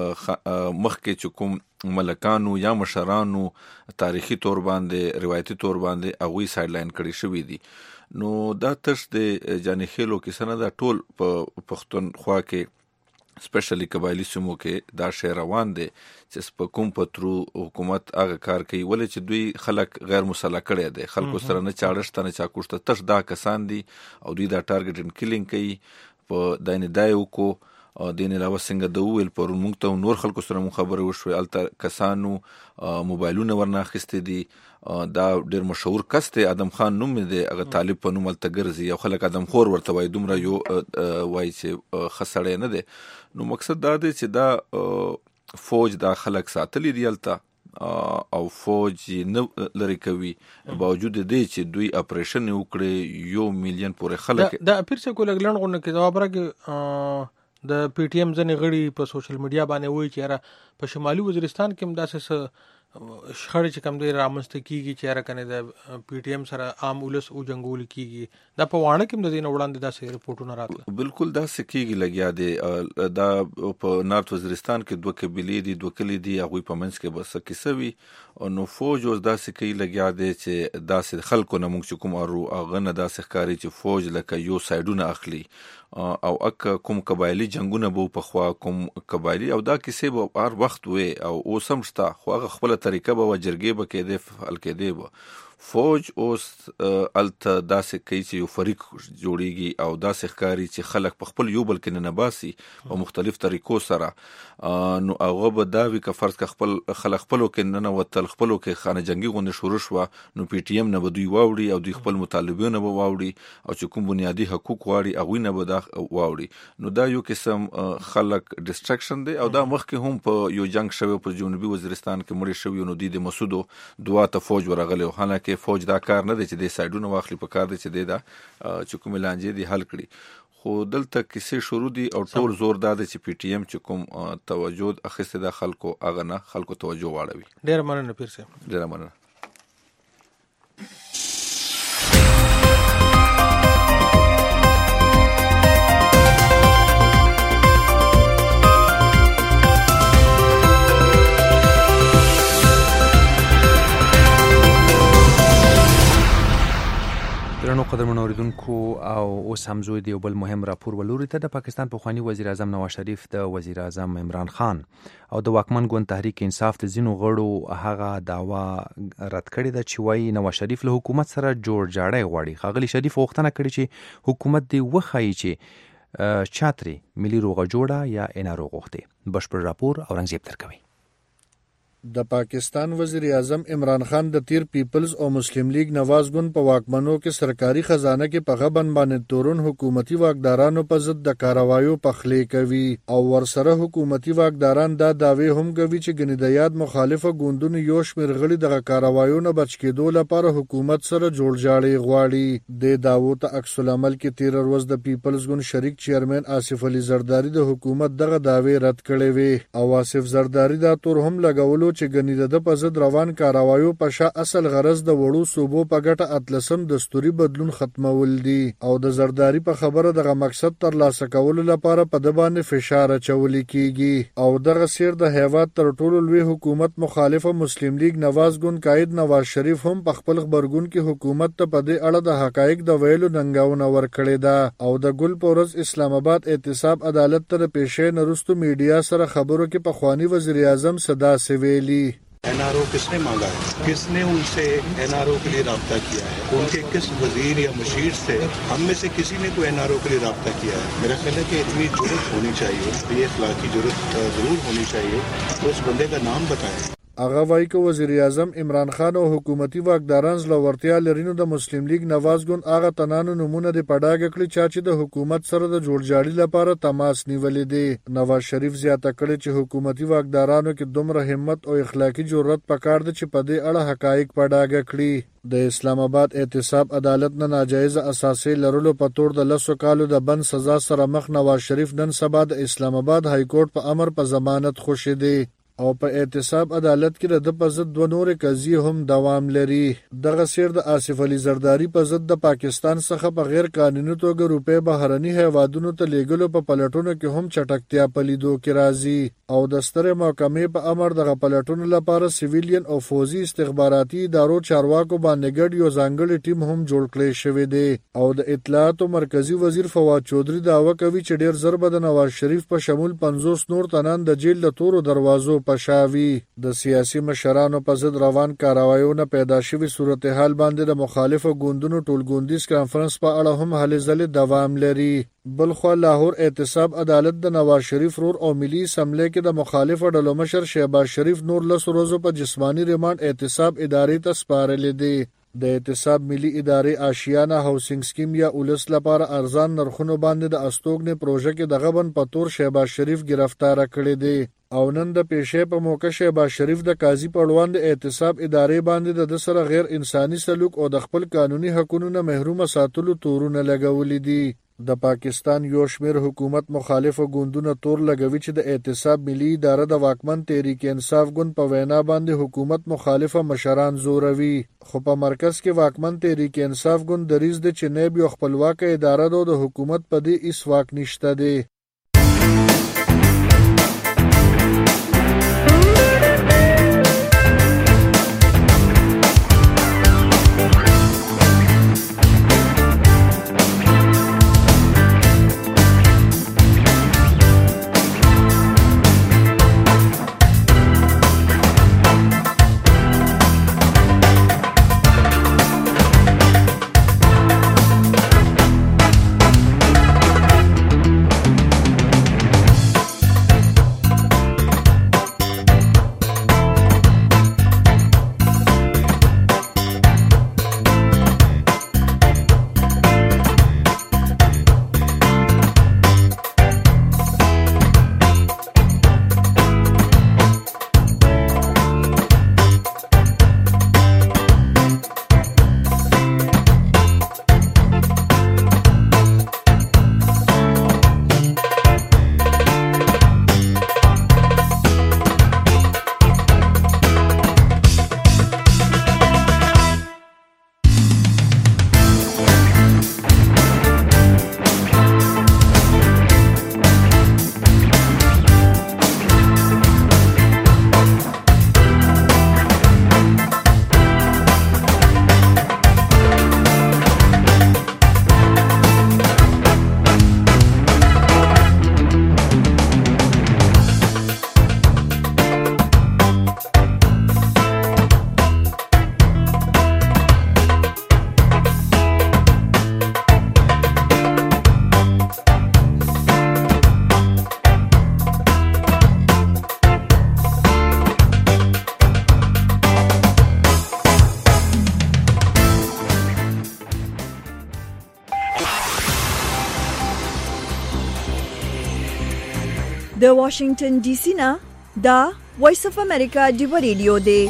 مخکې چې کوم ملکانو یا مشرانو تاریخي تور باندې روایتي تور باندې هغه سایډ لاین کړی شوی دي نو دا تش د جانی خیلو کې سند ټول په پښتونخوا کې سپیشلی قبایلی سیمو کې دا شی روان دي چې په کوم پترو حکومت هغه کار کوي ولې چې دوی خلک غیر مسلح کړي دي خلکو سره نه چاړشت نه چا کوشته تش دا کسان دي او دوی دا ټارګټ ان کیلینګ کوي په داینه دایو کو دین علاوه څنګه د ویل پر موږ ته نور خلکو سره خبرې وشوي الته کسانو موبایلونه ورناخسته دي دا ډېر مشهور کس دی ادم خان نوم دی هغه طالب په نوم الته ګرځي یو خلک ادم خور ورته وای دومره یو وای چې خسړې نه دی نو مقصد دا دی چې دا فوج دا خلک ساتلی دی الته او فوج نه لري کوي باوجود دې چې دوی اپریشن وکړي 1 میلیون پورې خلک دا پیرڅه کولګ لنډغونه کې جواب راکې د پی ټی ایم ځنې غړي په سوشل میډیا باندې وایي چې په شمالي وزیرستان کې هم داسې شخړې چې کم دی رامنځته کیږي چې کنه د پی ټی ایم سره عام ولس او جنگول کیږي دا په وانه کې د دین وړاندې داسې رپورټونه راتله بالکل داسې کیږي لګیا دی دا په نارت وزیرستان کې دوه قبیلې دي دوه کلی دي هغه په منځ کې بس کیسوي نو فوج اوس داسې کوي لګیا دی چې داسې خلکو نه موږ کوم ارو هغه نه داسې ښکاری چې فوج لکه یو سایډونه اخلي او کوم قبایلی جنگونه بو په خوا کوم قبایلی او دا کیسه به هر وخت وې او اوسم شته خو هغه خپل طریقه به وجرګي به کېده فعال کېده به فوج اوس الته داسې کوي چې یو فریق جوړیږي او داسې ښکاری چې خلک په خپل یو بل کې نه باسي په مختلف طریقو سره نو هغه به دا وی که فرض که خپل خلک خپلو کې نه وتل خپلو کې خانه جنگي غونډه شروع شو نو پی ټی ایم نه به دوی واوړي او دوی خپل مطالبه به واوړي او چې کوم بنیادی حقوق واړي هغه نه به دا واوړي نو دا یو قسم خلک ډیسټرکشن دی او دا مخکې هم په یو جنگ شوی په جنوبي وزیرستان کې مړ شوی نو د مسعودو دوا ته فوج ورغلی حالانکه فوج دا کار نه دی چې د سایډونو واخلي په کار دی چې دا چې کوم لانجې دی حل کړي خو دلته کیسې شروع دي او ټول زور دا دی چې پی ټی ایم چې کوم توجه اخیسته د خلکو هغه نه خلکو توجه واړوي ډیر مننه پیر صاحب ډیر مننه درنو قدرمنو اوریدونکو او اوس هم زوی دی بل مهم راپور ولوري ته د پاکستان پخوانی وزیر اعظم نواز شریف د وزیر اعظم عمران خان او د واکمن ګوند تحریک انصاف د ځینو غړو هغه دعوا رد کړې ده چې وایي نواز شریف له حکومت سره جوړ جاړی غواړي ښاغلي شریف غوښتنه کړې چې حکومت دی وښایي چې چاتري ملي روغه جوړه یا انارو غوښتي بشپړ راپور اورنګزیب درکوي د پاکستان وزیر اعظم عمران خان د تیر پیپلز او مسلم لیگ نواز ګوند په واکمنو کې سرکاري خزانه کې په غبن باندې تورن حکومتي واکدارانو په ضد د کاروایو پخلی کوي او ورسره حکومتي واکداران دا داوی هم کوي چې ګنې د یاد مخالفه ګوندونو یو شمېر غړي دغه کاروایو نه بچ کېدو لپاره حکومت سره جوړجاړی غواړي. د داوو ته عکس العمل کې تیر ورځ د پیپلز ګوند شریک چیرمن آصف علي زرداری د حکومت دغه داوی رد کړې وي او آصف زرداری دا تور هم لګولو چې ګنې د په ضد روان کاروایو په شا اصل غرض د وړو صوبو په ګټه اتلسم دستوري بدلون ختمول دي او د زرداری په خبره دغه مقصد ترلاسه کولو لپاره په د باندې فشار اچول کیږي او دغه سیر د هیواد تر ټولو لوی حکومت مخالفه مسلم لیگ نواز ګوند قائد نواز شریف هم په خپل خبرګون کې حکومت ته په دې اړه د حقایق د ویلو ننګاونه ورکړې ده او د ګل پورز اسلام آباد احتساب عدالت ته پیښې نرستو میډیا سره خبرو کې په خوانی وزیر اعظم صدا سویلی एनआरओ किसने मांगा है, किसने उनसे एनआरओ के लिए राब्ता किया है, उनके किस वजीर या मुशीर से हम में से किसी ने कोई एनआरओ के लिए राब्ता किया है. मेरा ख्याल है कि इतनी जुर्रत होनी चाहिए, ये इखलाकी जुर्रत जरूर होनी चाहिए तो उस बंदे का नाम बताएं. هغه وایي چې وزیر اعظم عمران خان او حکومتي واکداران زړورتیا لري د مسلم لیگ نواز ګوند هغه تنانو نمونه د پډاګ کړی چې د حکومت سره د جوړجاړي لپاره تماس نیولې دي. نواز شریف زیاته کړی چې حکومتي واکدارانو کې دومره همت او اخلاقی جرأت پکار دي چې په دې اړه حقایق پډاګ کړي. د اسلام آباد احتساب عدالت نه ناجایز اساسي لرلو په تور د 10 کالو د بند سزا سره مخ نواز شریف نن سبا د اسلام آباد های کورټ په امر په ضمانت خوشی دی او په احتساب عدالت کې د په ضد 2 نور قضیې هم دوام لري. دغه سیر د آصف علي زرداری په ضد د پاکستان څخه په غیر قانوني توګه روپې بهرني هیوادونو ته لیږلو په پلټونو کې هم چټکتیا په لیدو کې راځي او د سترې محکمې په امر دغه پلټونو لپاره سیویلین او فوزي استخباراتي ادارو چارواکو باندې ګډ یو ځانګړی ټیم هم جوړ کړی شوی دی او د اطلاعات مرکزی وزیر فواد چودھری دعوه کوي چې ډیر زر به د نواز شریف په شمول 50 نور تنان د جیل له تورو دروازو پشاوي. د سیاسي مشرانو په ضد روان کاروایونه پیدا شوی صورتحال باندې د مخالفو ګوندونو ټولګوندیز کانفرنس په اړه هم هلې ځلې دوام لري. بلخو لاهور احتساب عدالت د نواز شریف رور او ملي اسمبلی کې د مخالفو ډلو مشر شهباز شریف نور 10 ورځې په جسمانی ریماند احتساب ادارې ته سپارلې دي. د احتساب ملي ادارې آشیانه هاوسینګ سکیم یا اولس لپاره ارزان نرخونو باندې د استوګنې پروژه کې د غبن په تور شهباز شریف گرفتار کړی دی او نن د پیښې په موقع شهباز شریف د قاضي پړوان د احتساب ادارې باندې د سره غیر انساني سلوک او د خپل قانوني حقوقو نه محروم ساتلو تورونه لګولې دي. د پاکستان یو شمیر حکومت مخالفو ګوندونو تور لګوي چې د احتساب ملي اداره د واکمن تحریک انصاف ګوند په وینا باندې حکومت مخالفه مشران زوروي خو په مرکز کې واکمن تحریک انصاف ګوند دریز د چنیب یو خپلواک اداره د حکومت په دې اس واک نشته دی. د واشنگټن ډي سي نه دا وایس اف امریکا ډیو ریډیو دی.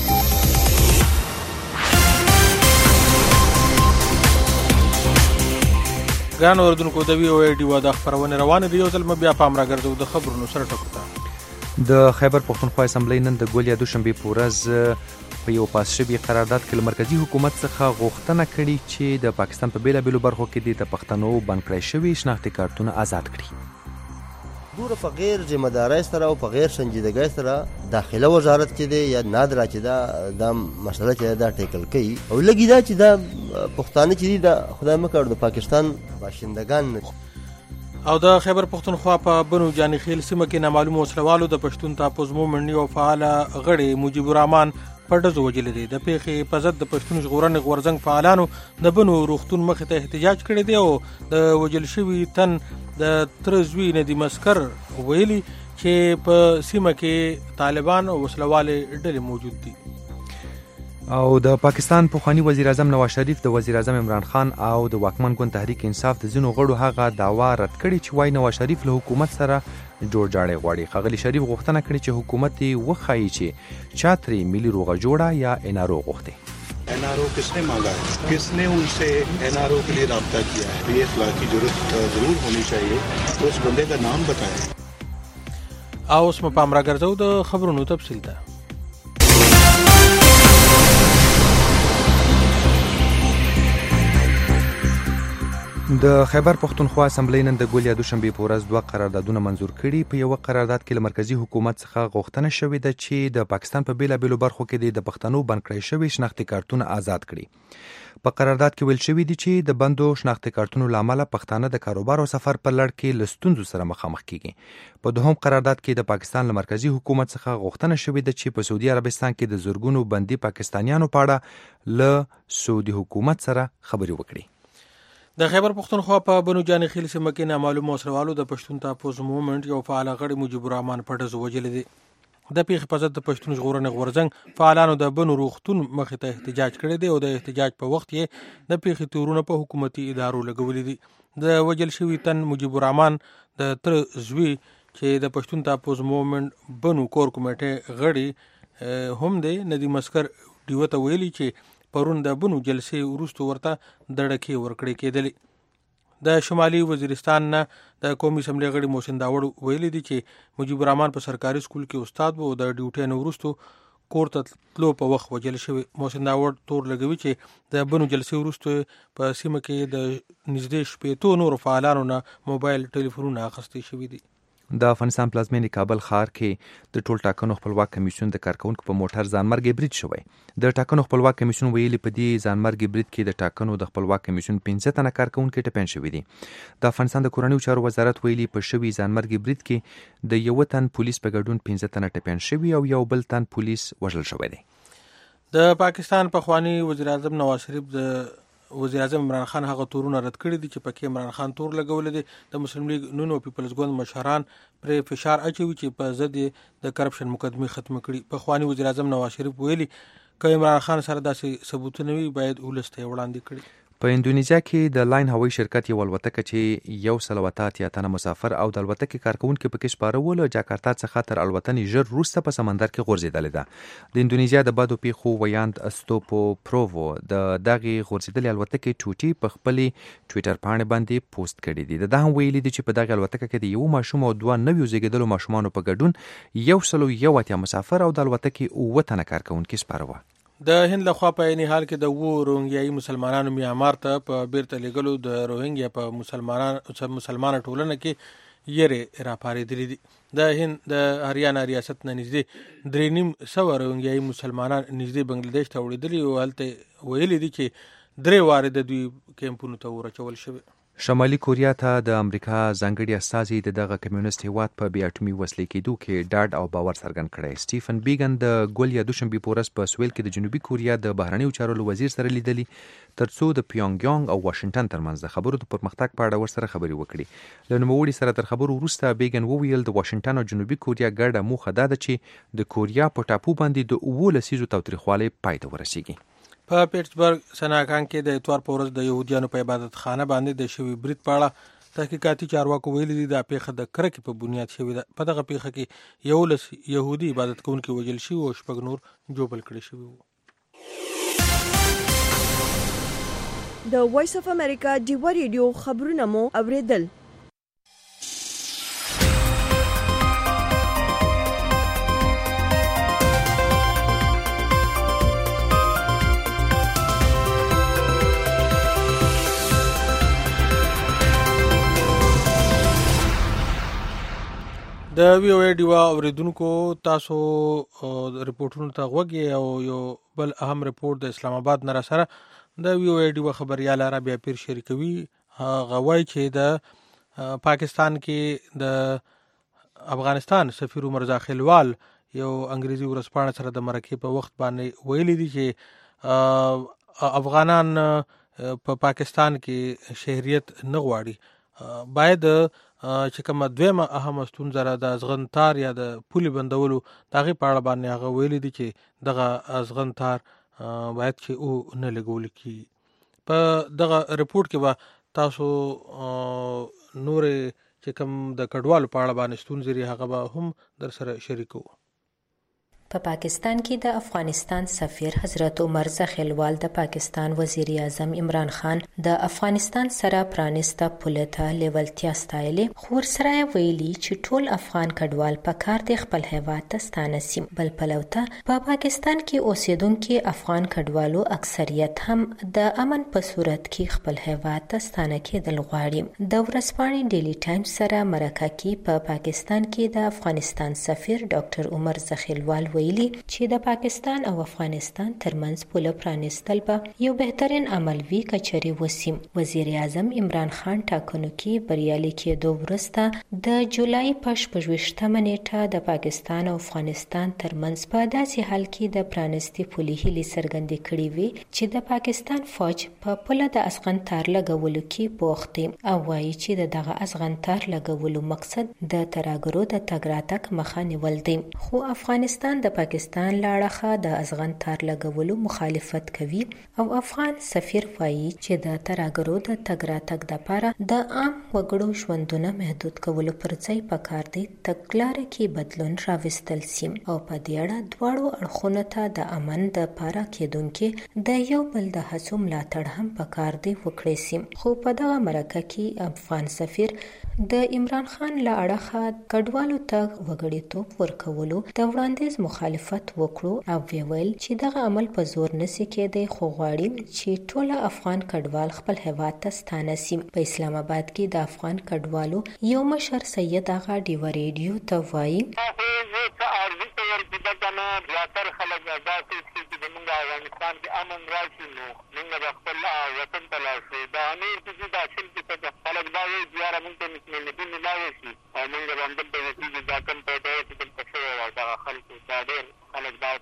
ګران اوردونکو د وی او ای ډیو د خبرونه روانه دی. یو ځل بیا پام راګرځو د خبرونو سره ټکوته. د خیبر پختونخوا اسمبلی نن د ګولیا دوشنبه پورز په یو پاس شوی قرارداد کې مرکزی حکومت څخه غوښتنه کړې چې د پاکستان په بیلابېلو برخو کې د پښتنو بند کړی شوی شناختی کارتونه آزاد کړي. دوره په غیر ذمہ دارۍ سره او په غیر سنجیدګۍ سره داخله وزارت چې دی یا نادرا چې دا مسله چې دا ټیکل کوي او لګی دا چې دا پښتانه چې دی دا خدای مکړ د پاکستان باشندگان او د خیبر پختونخوا په بنو جانی خیل سیمه کې نامعلوم وسلوالو د پښتون تاپوز مومنټ یو فعال غړي مجيب الرحمن پټزو وجل دي. د پیښې په ضد د پښتون ژغورنې غورځنګ فعالانو د بنو روختون مخ ته احتجاج کړی دی او د وجل شوی تن د ترزوی ندی مسکر ویلي چې په سیمه کې طالبان او وسلواله ډلې موجود دي. او د پاکستان پخوانی وزیر اعظم نواز شریف د وزیر اعظم عمران خان او د واکمن ګوند تحریک انصاف د ځینو غړو هغه دعوا رد کړي چې وايي نواز شریف له حکومت سره جوړ جاړی غواړي. ښاغلي شریف غوښتنه کړې چې حکومت یې وښایي چې چاتري ملي روغه جوړه یا NRO غوښتي. NRO किसने मांगा है, किसने उनसे NRO के लिए राब्ता किया है, ये इखलाकी जरूरत जरूर होनी चाहिए. तो उस बंदे का नाम बताएं. او اوس په پام راګرځو د خبرونو تفصیل ته. د خیبر پختونخوا اسمبلی نن د ګولیا دوشنبه پورز 2 قراردادونه منزور کړي. په یو قرارداد کې مرکزی حکومت څخه غوښتنه شوې ده چې د پاکستان په بیلابېلو برخو کې د پښتنو بند کړی شوی شناختی کارتونه آزاد کړي. په قرارداد کې ویل شوی دی چې د بندو شناختی کارتونو لامل پښتانه د کاروبار او سفر په لړ کې لستونزو سره مخامخ کیږي. په دوهم قرارداد کې د پاکستان له مرکزی حکومت څخه غوښتنه شوې ده چې په سعودي عربستان کې د زورګونو بندي پاکستانیانو په اړه له سعودي حکومت سره خبرې وکړي. د خیبر پختونخوا په بنو جانی خیل سیمه کې نامعلوم وسلوالو د پښتون تاپوز مومنټ یو فعال غړي مجيب الرحمن پټزو وجل دي. د پیښې په ضد د پښتون ژغورنې غورځنګ فعالانو د بنو روختون مخ ته احتجاج کړی دی او د احتجاج په وخت یې د پیښې تورونه په حکومتي ادارو لګولې دي. د وجل شوی تن مجيب الرحمن د تر زوی چې د پښتون تاپوز مومنټ بنو کور کمیټه غړي هم دی ندی مسکر دیوته ویلي چې پرون د بنو جلسې وروسته ورته دړکې ورکړې کېدلې. د شمالي وزیرستان نه د قومي اسمبلی غړي محسن داوړ ویلي دي چې مجيب الرحمن په سرکاري سکول کې استاد وو او د ډیوټي نه وروسته کور ته تلو په وخت وجل شوی. محسن داوړ تور لګوي چې د بنو جلسې وروسته په سیمه کې د نږدې 15 نور فعالانو نه موبایل ټلیفونونه اخیستي شوي دي. د افغانستان پلازمینې کابل ښار کې د ټول ټاکنو خپلواک کمیسیون د کارکونکو په موټر ځانمرګي برید شوی. د ټاکنو خپلواک کمیسیون ویلي په دې ځانمرګي برید کې د ټاکنو د خپلواک کمیسیون 15 تنه کارکونکو ټپین شوي دي. د افغانستان د کورنیو چارو وزارت ویلي په شوی ځانمرګي برید کې د یو تن پولیس په ګډون 15 تنه ټپین شوي او یو بل تن پولیس وژل شوی دی. د پاکستان پخوانی وزیر اعظم نواز شریف د وزیر اعظم عمران خان هغه تورونه رد کړی دي چې پکې عمران خان تور لګول دي. د مسلم لیگ نون او پیپلز ګوند مشران پر فشار اچوي چې په ضد د کرپشن مقدمه ختم کړي. پخوانی وزیر اعظم نواز شریف ویلي چې عمران خان سره داسې ثبوتونه وي باید ولسته وړاندې کړي. په اندونیزیا کې د لاین هوایي شرکت یو الوتکه چې 188 تنه مسافر او د الوتکې کارکونکو پکې سپاره ول جاکارتا څخه تر الوتنې ژر وروسته په سمندر کې غورځېدلې ده. د اندونیزیا د بادو پیښو ویاند استوپو پروو د دغه غورځېدلې الوتکې ټوټي په خپل ټوئیټر باندې پوسټ کړی دی. دا هم ویلي دی چې په دغه الوتکه کې د یو ماشوم او دوه نویو زیږیدلو ماشومانو په ګډون 101 مسافر او د الوتکې 9 تنه کارکونکو سپاره و. د هند لخوا په عین حال کې د روهنګیایي مسلمانانو میانمار ته په بیرته لګلو د روهنګیا په مسلمان ټولنه کې یری راپارېدلې دي. د هند د هریانا ریاست نه نږدې 300 روهنګیایي مسلمانان نږدې بنگلاديش ته وړېدلي او هلته ویلي دي چې 3 واره د دوی کیمپونو ته ورچول شوی. شمالي کوریا ته د امریکا ځانګړي استازي دغه کمیونست هیواد په بیا اټومي وسلې کېدو کې ډاډ او باور څرګند کړی. سټیفن بیګن د ګولیا دوشنبه پورز په سویل کې د جنوبي کوریا د بهرنیو چارو وزیر سره لیدلی ترڅو د پیونګ او واشنگټن ترمنځ د خبرو د پرمختګ په اړه ورسره خبرې وکړي. له نوموړي سره تر خبرو وروسته بیګن وویل د واشنگټن او جنوبي کوریا ګډه موخه ده چې د کوریا په ټاپو باندې د 19 لسیزو تاوتریخوالي پای ته ورسیږي. په پیټسبرګ سناکان کې د اتوار په ورځ د يهودانو په عبادت خانه باندې د شوی برید په اړه تحقیقاتي چارواکو ویلي دي دا پیښه د کرکې په بنیاد شوې ده. په دغه پیښه کې 11 يهودي عبادت کوونکي وژل شوي او 6 نور جوبل کړي شوي وو. د وایس اف امریکا ډیوا ریډیو خبرونه مو اوریدل. د وی او ډیوا اوریدونکو تاسو ریپورتونو ته غوږی او یو بل اهم ریپورت د اسلام آباد نه سره د وی او ډیوا خبريال رابعه پیر شریکوي غوای چې د پاکستان کې د افغانستان سفیر عمر ځاخیلوال یو انګریزي ورځپاڼه سره د مرکې په وخت باندې ویلي دي چې افغانان په پاکستان کې شهریت نه غواړي. باید چې کوم دویمه اهم ستونزه را د ازغنتار یا د پولي بندولو دغه په اړه باندې هغه ویلي دي چې دغه ازغنتار باید چې او نه لګول کی. په دغه ریپورت کې به تاسو نور چې کوم د کډوالو په اړه باندې ستونزې هغه به هم در سره شریکو. په پاکستان کې د افغانستان سفیر حضرت عمر ځاخیلوال د پاکستان وزیر اعظم عمران خان د افغانستان سره پرانیسته پولیټا لیولتیا ستایلې خو سره ویلي چې ټول افغان کډوال په کار د خپل هیواد ته ستانه سي. بل پلوته په پاکستان کې اوسیدونکو افغان کډوالو اکثریت هم د امن په صورت کې خپل هیواد ته ستانه کېدل غواړي. د ورځپاڼې ډیلی ټایمز سره مرکه کې په پاکستان کې د افغانستان سفیر ډاکټر عمر ځاخیلوال ویلي چې د پاکستان او افغانستان ترمنځ پوله پرانیستل به یو بهترین عمل وی کچري وسیم. وزیر اعظم عمران خان ټاکنو کې بریالي کېدو وروسته د جولای په 28مه نیټه د پاکستان او افغانستان ترمنځ په داسې حال کې د پرانیستي پولې هلې څرګندې کړې وي چې د پاکستان فوج په پوله د ازغنتار لګولو کې بوخت او وایي چې دغه ازغنتار لګولو مقصد د ترهګرو د تګ راتګ مخه نیول دی. خو افغانستان د پاکستان لاړخه د ازغنتار لګولو مخالفت کوي او افغان سفیر وایي چې د ترهګرو د تګ راتګ لپاره د عام وګړو ژوندونه محدود کولو پر ځای پکار دی تګلارې کې بدلون راوستل سي او په دې اړه دواړو اړخونو ته د امن د پاره کېدونکو د یو بل د هڅو ملاتړ هم پکار دی وکړي سي. خو په دغه مرکه کې افغان سفیر د عمران خان له اړخه کډوالو ته وګړیتوب ورکولو د وړاندیز مخالفت وکړو او ویل چې دغه عمل په زور نسی کېدی خو غواړي چې ټول افغان کډوال خپل هیواد ته ستانه سي. په اسلام آباد کې د افغان کډوالو یو مشر سید اغا ډیوا ریډیو ته وایي افغانستان کې امن راشي نو موږ د خپل وطن ته لاړ شو. دا امیر چې دا شل کې خلک دا وایي چې یاره موږ ته مسلمانین نه لاړ شي او موږ د همدلته وسیږي دا کم پیدا چې دلته شوی او دغه خلکو دا ډېر خلک دا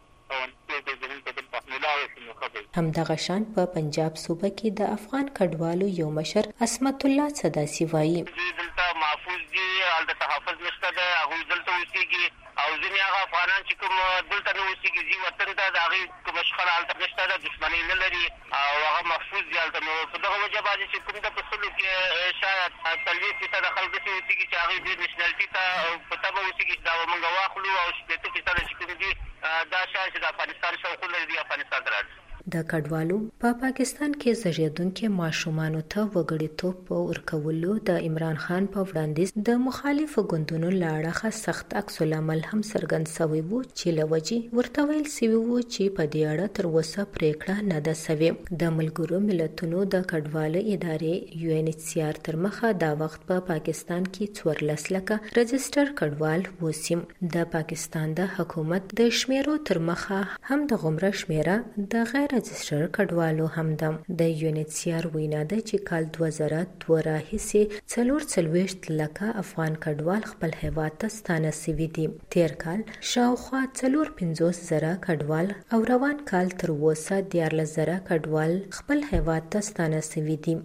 همدغه شان په پنجاب صوبه کې د افغان کډوالو یو مشر اسمت الله صداسي وایي دلته محفوظ دي هلته تحفظ نشته ده هغوی دلته اوسېږي او ځینې هغه افغانان چې کوم دلته نه اوسېږي ځي وطن ته د هغې کومه شخړه هلته نشته ده دښمنۍ نه لري او هغه محفوظ دي هلته. نو په دغه وجه باندې چې کوم د په سلو کې شاید 40% خلک داسې اوسېږي چې هغې دې نېشنالټي ته په تبه اوسېږي چې دا به موږ واخلو او 80% چې کوم دي دا شاید چې د افغانستان شوقونه لري افغانستان ته راځي. د کډوالو په پاکستان کې زیږیدونکو ماشومانو ته وګړیتوب په ورکولو د عمران خان په وړاندیز د مخالفو ګوندونو لاړه سخت عکس العمل هم څرګند شوی وو چې لوجي ورته ویل سوي وو چې په دې اړه تر اوسه پریکړه نه ده شوې. د ملګرو ملتونو د کډوالو ادارې UNHCR تر مخه دا وخت په پاکستان کې 14 لکه رجستر کډوال وسیم. د پاکستان د حکومت د شمیرو تر مخه هم د غمره شمیره د غیر رجستر کډوالو هم د UNHCR وینا ده چې کال 2002 راهیسې 44 لکه افغان کډوال خپل هیواد ته ستانه شوي دي. تیر کال شاوخوا 450,000 کډوال او روان کال تر اوسه 14,000 کډوال خپل هیواد ته ستانه شوي دي.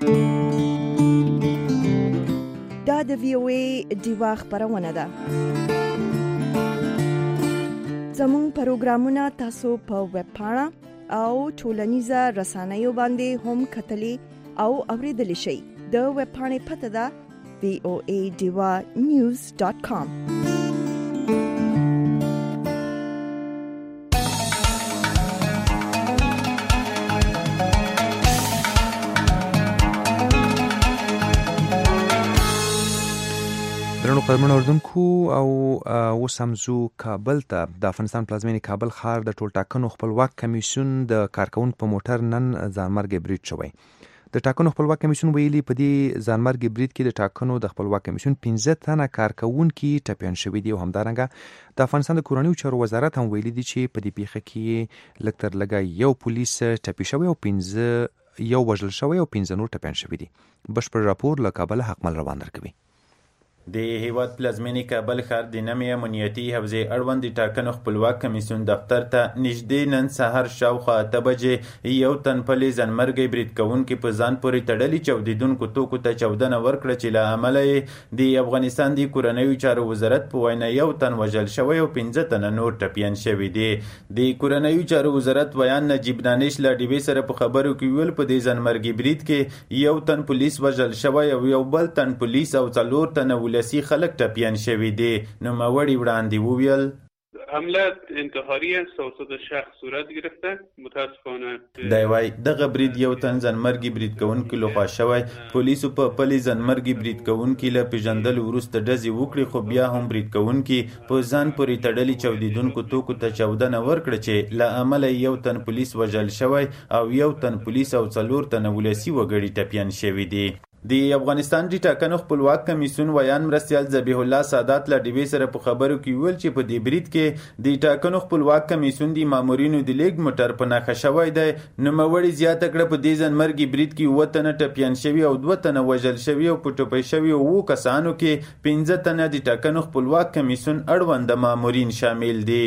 دا د VOA ډیوا خبرونه ده. زموږ پروګرامونه تاسو په ویب پاڼه او ټولنیزه رسنیو باندې هم کتلی او اوریدلی شئ. د ویبپاڼې پته ده voadivanews.com. درنو قدرمنو اوردونکو او اوس هم ځو کابل ته. د افغانستان پلازمینې کابل ښار د ټول ټاکنو خپلواک کمیسیون د کارکونکو په موټر نن ځانمرګي برید شوی. د ټاکنو خپلواک کمیسیون ویلي په دې ځانمرګي برید کې د ټاکنو د خپلواک کمیسیون 15 تنه کارکونکي ټپیان شوي دي او همدارنګه د افغانستان د کورنیو چارو وزارت هم ویلي دي چې په دې پیښه کې لږ تر لږه یو پولیس ټپي شوی او 15 یو وژل شوی او 15 نور ټپیان شوي دي. بشپړ راپور له کابل حقمل روان درکوي. د هیواد پلازمینې کابل ښار د نوې امنیتي حوزې اړوند د ټاکنو خپلواک کمیسیون دفتر ته نږدې نن سهار شاوخوا 8 بجې یو تن پلي ځانمرګي برید کوونکي په ځان پورې تړلي چاودیدونکو توکو ته چاودنه ورکړه چې له امله د افغانستان د کورنیو چارو وزارت په وینا یو تن وژل شوی او 15 تنه نور ټپیان شوي دي. د کورنیو چارو وزارت ویان نجیب دانش له ډیوې سره په خبرو کې ویل په دې ځانمرګي برید کې یو تن پولیس وژل شوی او یو بل تن پولیس او 4 تنه ولسی خلک ټپیان شوي دي. نو موري وړاندې وویل حمله انتحاری است توسط شخص صورت گرفته. متاسفانه دی وای دغه برید یو تن ځانمرګي برید کوونکي لخوا شوی. پولیسو په پلي ځانمرګي برید کوونکي له پیژندلو وروسته ډزې وکړې خو بیا هم برید کوونکي په ځان پورې تړلي چاودیدونکو توکو ته چاودنه ورکړه چې له امله یو تن پولیس وژل شوی او یو تن پولیس او 4 تنه ولسی وګړي ټپیان شوي دي. د افغانستان د ټاکنو خپلواک کمیسیون ویان مرستیال ذبیح الله سادات له ډیوې سره په خبرو کې ویل چې په دې برید کې د ټاکنو خپلواک کمیسیون د مامورینو د لیګ موټر په نښه شوی دی. نوموړي زیاته کړه په دې ځانمرګي برید کې 7 تنه ټپیان شوي او 2 تنه وژل شوي او په ټپي شوي 9 کسانو کې 15 تنه د ټاکنو خپلواک کمیسیون اړوند مامورین شامل دي.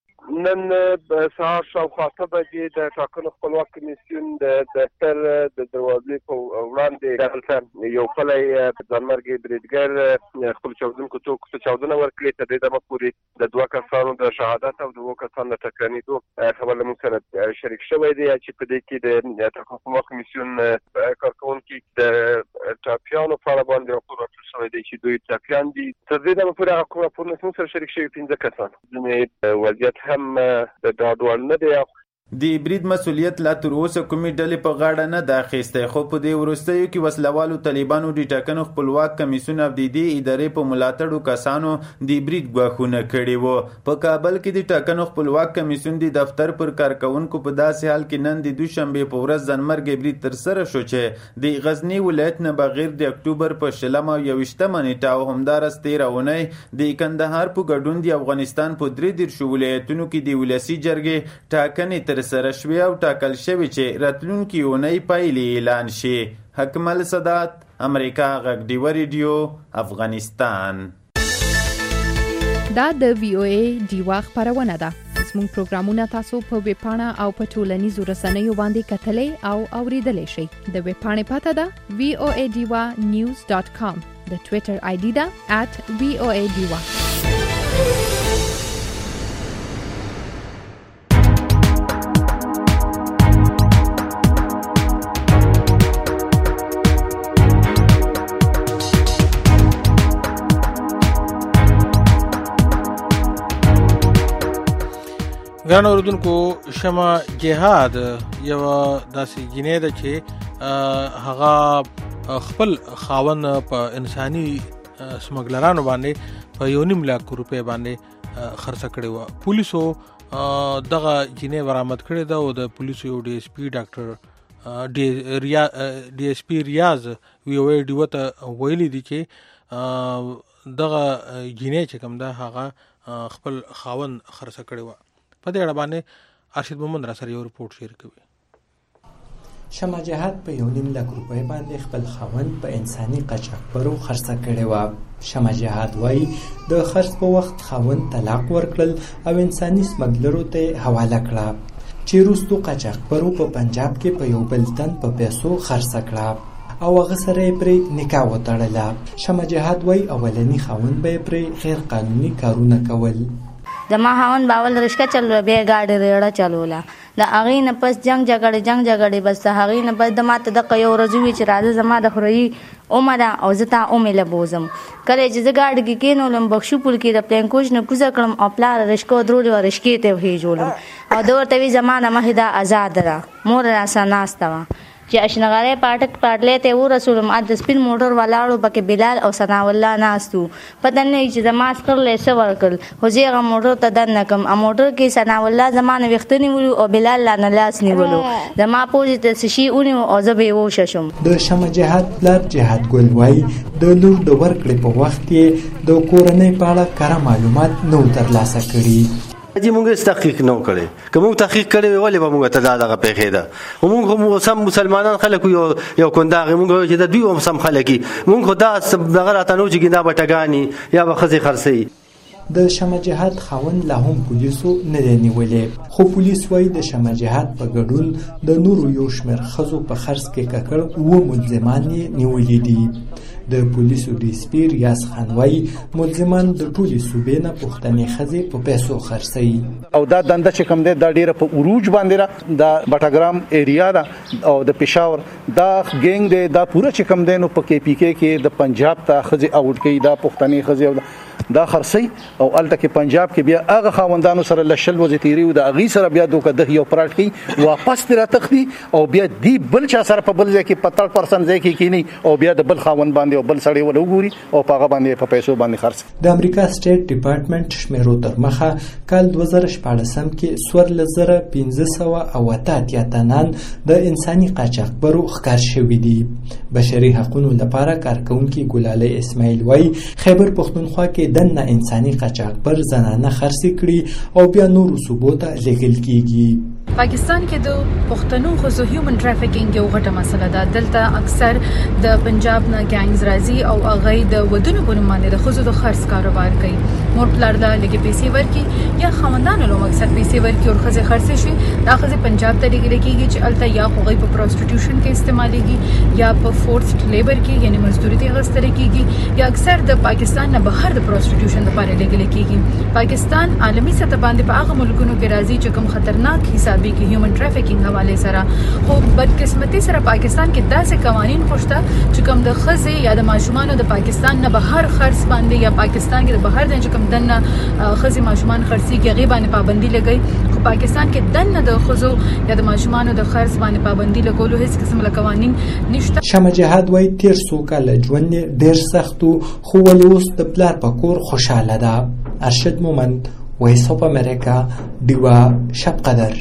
نن سهار شاوخوا 8 بجې د ټاکنو خپلواک کمیسیون د دفتر د دروازې په وړاندې دلته یو پلی ځانمرګي بریدګر خپل چاودونکو توکو ته چاودنه ورکړې. تر دې دمه پورې د 2 کسانو د شهادت او د 2 کسانو د ټکرانېدو خبر له موږ سره شریک شوی دی چې په دې کې د ټاکنو خپلواک کمیسیون کارکونکي د ټاپیانو په اړه باندې راپور راټول شوی دی چې دوی ټاپیان دي. تر دې دمه پورې هغه راپور موږ سره شریک شوي 15 کسان. وضعیت هم د ډاډوړ نه دی. د برید مسولیت لا تر اوسه کومې ډلې په غاړه نه ده اخیستی خو په دې وروستیو کې وسلوالو طالبانو د ټاکنو خپلواک کمیسیون او د دې ادارې په ملاتړو کسانو د برید ګواښونه کړي وو. په کابل کې د ټاکنو خپلواک کمیسیون د دفتر پر کارکونکو په داسې حال کې نن د دوشنبې په ورځ ځانمرګي برید ترسره شو چې د غزني ولایت نه بغیر د اکتوبر په 20 او 21 نیټه او همدارس 13 اونۍ د کندهار په ګډون د افغانستان په 33 ولایتونو کې د ولسی جرګې ټاکنې سره شوی او ټاکل شوی چې راتلونکي اونۍ پایلې اعلان شي. حکمل صدات امریکا غږ ډیو ریډیو افغانستان. دا د وی او ای ډیوا خبرونه ده. زموږ پروګرامونه تاسو په ویب پاڼه او په ټولنیزو رسنیو باندې کتلې او اوریدلې شئ. د ویب پاڼې پته ده voadivanews.com. د ټوئیټر آی ډي ده @voadiva. ګران اوردونکو شمع جهاد یو داسې جنې ده چې هغه خپل خاون په انساني سمګلرانو باندې په 1.5 لک روپۍ باندې خرڅ کړی و. پولیسو دغه جنې برآمد کړې ده او د پولیسو یو ډي اس پی ډاکټر ډي اس پی ریاض وی او ای ډیو ته ویلي دي چې دغه جنې چې کوم ده هغه خپل خاون خرڅ کړی و. په دې اړه باندې ارشد محمد را سره یو رپورټ شیر کوي. شمع جهاد په 1.5 لک روپۍ باندې خپل خاوند په انساني قاچاقبرو خرڅه کړې وه. شمع جهاد وایي د خرڅ په وخت خاوند طلاق ورکړل او انساني سمګلرو ته حواله کړه چې وروستو قاچاقبرو په پنجاب کې په یو بل تن په پیسو خرڅه کړه او هغه سره یې پرې نکاح وتړله. شمع جهاد وایي اولني خاوند به یې پرې غیر قانوني کارونه کول. زما هاون باول رشکه چلو به گاډي ریړه چلولا د اغې نه پس جنگ جګړې بس هغې نه بس د ماته د یو ورځ وی چې راځه زما د خوري عمره او زتا اومله بوزم کله چې زه گاډي کې کینولم بخشو پول کې د پلان کوچ نه کوزه کړم او پلار رشکو درولې و رشکې ته وی جوړم او دورته وی زمانه مهدا آزاد را مور را سناستوا چې اشنغاره پاټلې ته و رسولم د سپین موټر ولاړو پکې بلال او ثنا الله ناستو پته نه چې زما سکرلې سور کړ خو زه هغه موټر ته دن کم ا موټر کې ثنا الله زمانه وختنی ولو او بلال لا نلاس نیولو زما پوزې ته شي اونې او زه به و ششم د شمه جهاد پلار جهاد ګل وای د لور د ورکړې په وخت کې د کورنۍ په اړه کره معلومات نو ترلاسه کړي چې موږ تحقیق نو کړي کوم تحقیق کړي ولې به موږ ته دغه پیښې ده موږ هم سم مسلمانان خلک یو کنداغه موږ چې د دوی هم سم خلک موږ خدا دغه راتنو چې ګنده بټګانی یا به خزي خرسي د شمه جهاد خاوند لا هم پولیسو نه دی نیولې خو پولیس وایي د شمه جهاد په ګډون د نورو یو شمېر ښځو په خرڅ کې ککړ اووه ملزمان یې نیولي دي د پولیسو ډي سي پي ریاض خان وایي ملزمان د ټولې صوبې نه پښتنې ښځې په پیسو خرڅوي او دا دنده چې کوم دی دا ډیره په عروج باندې را دا بټاګرام ایریا دا او د پېښور دا ګینګ دی دا پوره چې کوم دی نو په کې پی کې د پنجاب ته ښځې اوټ کوي دا پښتنې ښځې دا خرڅي او الته کې پنجاب کې بیا هغه خاوندانو سره لشل وزتيري او د اغي سره بیا دوه د یو پراټ کی واپس تر تختی او بیا دی بل چا سره په بل ځای کې 50% ځای کې کینی او بیا د بل خاوند باندې او بل سړی ولوګوري او پاغه باندې په پیسو باندې خرڅ د امریکا سټیټ ډپارټمنټ شمیرو تر مخه کال 2014 کې سور لزره 1580 تنان د انساني قاچاقبرو ښکار شوی دي بشري حقوقو لپاره کارکونکي ګلاله اسماعیل وای خیبر پختونخوا کې دنه انساني قاچاقبر زنانه خرڅ کړي او بیا نورو صوبو ته لېږل کیږي پاکستان کې د پښتنو خصو هیومن ټرافیکینګ یو غټه مسله ده دلته اکثر د پنجاب نه ګانګز راځي او هغه د ودونو په نوم باندې د خصو د خرڅ کاروبار کوي مور پلار دا لګي پیسې ورکي یا خاوندانو له مقصد پیسې ورکي او خزه خرڅ شي دا خزه پنجاب ته لګي کیږي چې الته یا خو په پروستیټیوشن کې استعمالېږي یا په فورسډ لیبر کې یعنی مزدوري ته غستل کیږي یا اکثر د پاکستان نه بهر د پروستیټیوشن لپاره لګل کیږي پاکستان عالمي سطح باندې په هغه ملکونو کې راځي چې کوم خطرناک حسابي کې هیومن ټرافیکینګ حواله سره خو بدقسمتي سره پاکستان کې داسې قوانين خوشته چې کوم د خزه یا د ماشومان د پاکستان نه بهر خرڅ باندې یا پاکستان کې د بهر د کوم دنه خزه ماشومان خرڅي کې غیبانه پابندي لګي خو پاکستان کې دنه د خزو یا د ماشومان د خرڅ باندې پابندي لګولو هیڅ قسم له قوانين نشته شمه جهاد وای تیر سو کال ژوند ډیر سختو خو ولې اوس د پلار په کور خوشاله ده ارشد مومند وایس اف امریکا دیوا شب قدر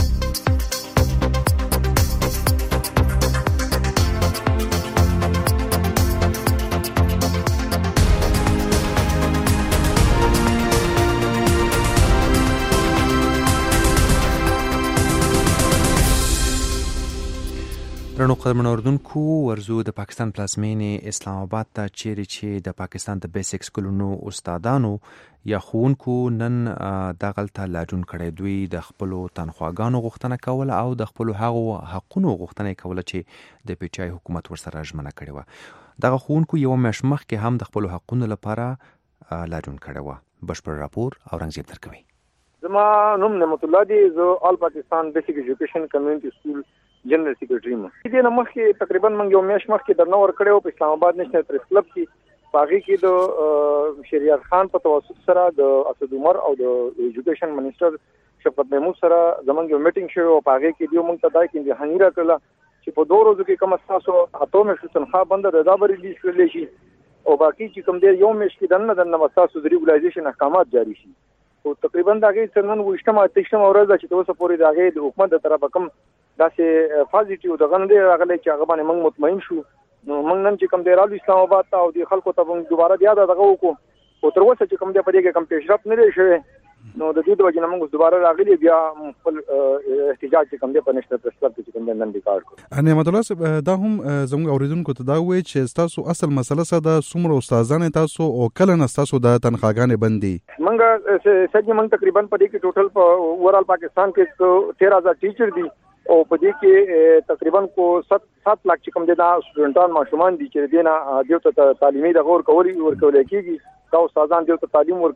رڼو قدمونو اردوونکو ورزو د پاکستان پلازمینې اسلام آباد ته چیرې چې د پاکستان د بیسیک سکولونو استادانو یا ښوونکو نن دغلته لاجون کړی دوی د خپلو تنخواګانو غوښتنه کوله او د خپلو هغو حقونو غوښتنه کوله چې د پی ټی آی حکومت ورسره ژمنه کړې وه دغه ښوونکو یوه میاشت مخکې هم د خپلو حقونو لپاره لاجون کړی وه بشپړ راپور اورنګزیب درکوي زما نوم نعمت الله دی زه آل پاکستان بیسیک ایجوکیشن کمیونټي سکول جنرال سیکریټری ما دې نه مخکې تقریبا موږ یو میاشت مخکې درنه ور کړو په اسلام آباد نېشنل پریس کلب کې باغی کې د شریعت خان په توسط سره د اسد عمر او د ایجوکیشن منسٹر شفقت محمود سره زمونږ یو میټینګ شو او باغی کې دیو موږ ته دای کې امتحاني راکړه چې په 2 ورځو کې کوم اساسو هاتو مې تنخواه بند د دا بری ریلیز کړل شي او باقي چې کوم دی یو میاشت کې دنه اساسو د ریګولایزیشن احکامات جاری شي او تقریبا دا کې څنګه وښتمه تشتم ورځ چې تاسو پوری داغه د حکومت تر طرفه کوم داسې پازیټیو د غنډې راغلي چې هغه باندې موږ مطمئن شو نو موږ نن چې کوم دی رالو اسلام آباد ته او د خلکو ته موږ دوباره بیا دغه وکړو او تر اوسه چې کوم دی په دې کې کوم پیشرفت نه لري شوی نو د دې د وجه نه موږ دوباره راغلي بیا خپل احتجاج چې کوم دی په نشته پرسپکټ چې کوم دی نن ریکارډ کړو نعمت الله صاحب دا هم زموږ اوریدونکو ته دا وایي چې تاسو اصل مسله څه ده څومره استادان تاسو او کله نه تاسو د تنخواګانې بندي موږ سږ موږ تقریبا په دې کې ټوټل په اورال پاکستان کې 13000 ټیچر دي او په دې کې تقریبا کو 7 लाख چې کوم دي دا سټوډنټان ماشومان دي چې دینه دیو ته تعلیمي د غور کولې ورکول کېږي دا استادان دیو ته تعلیم ورکوي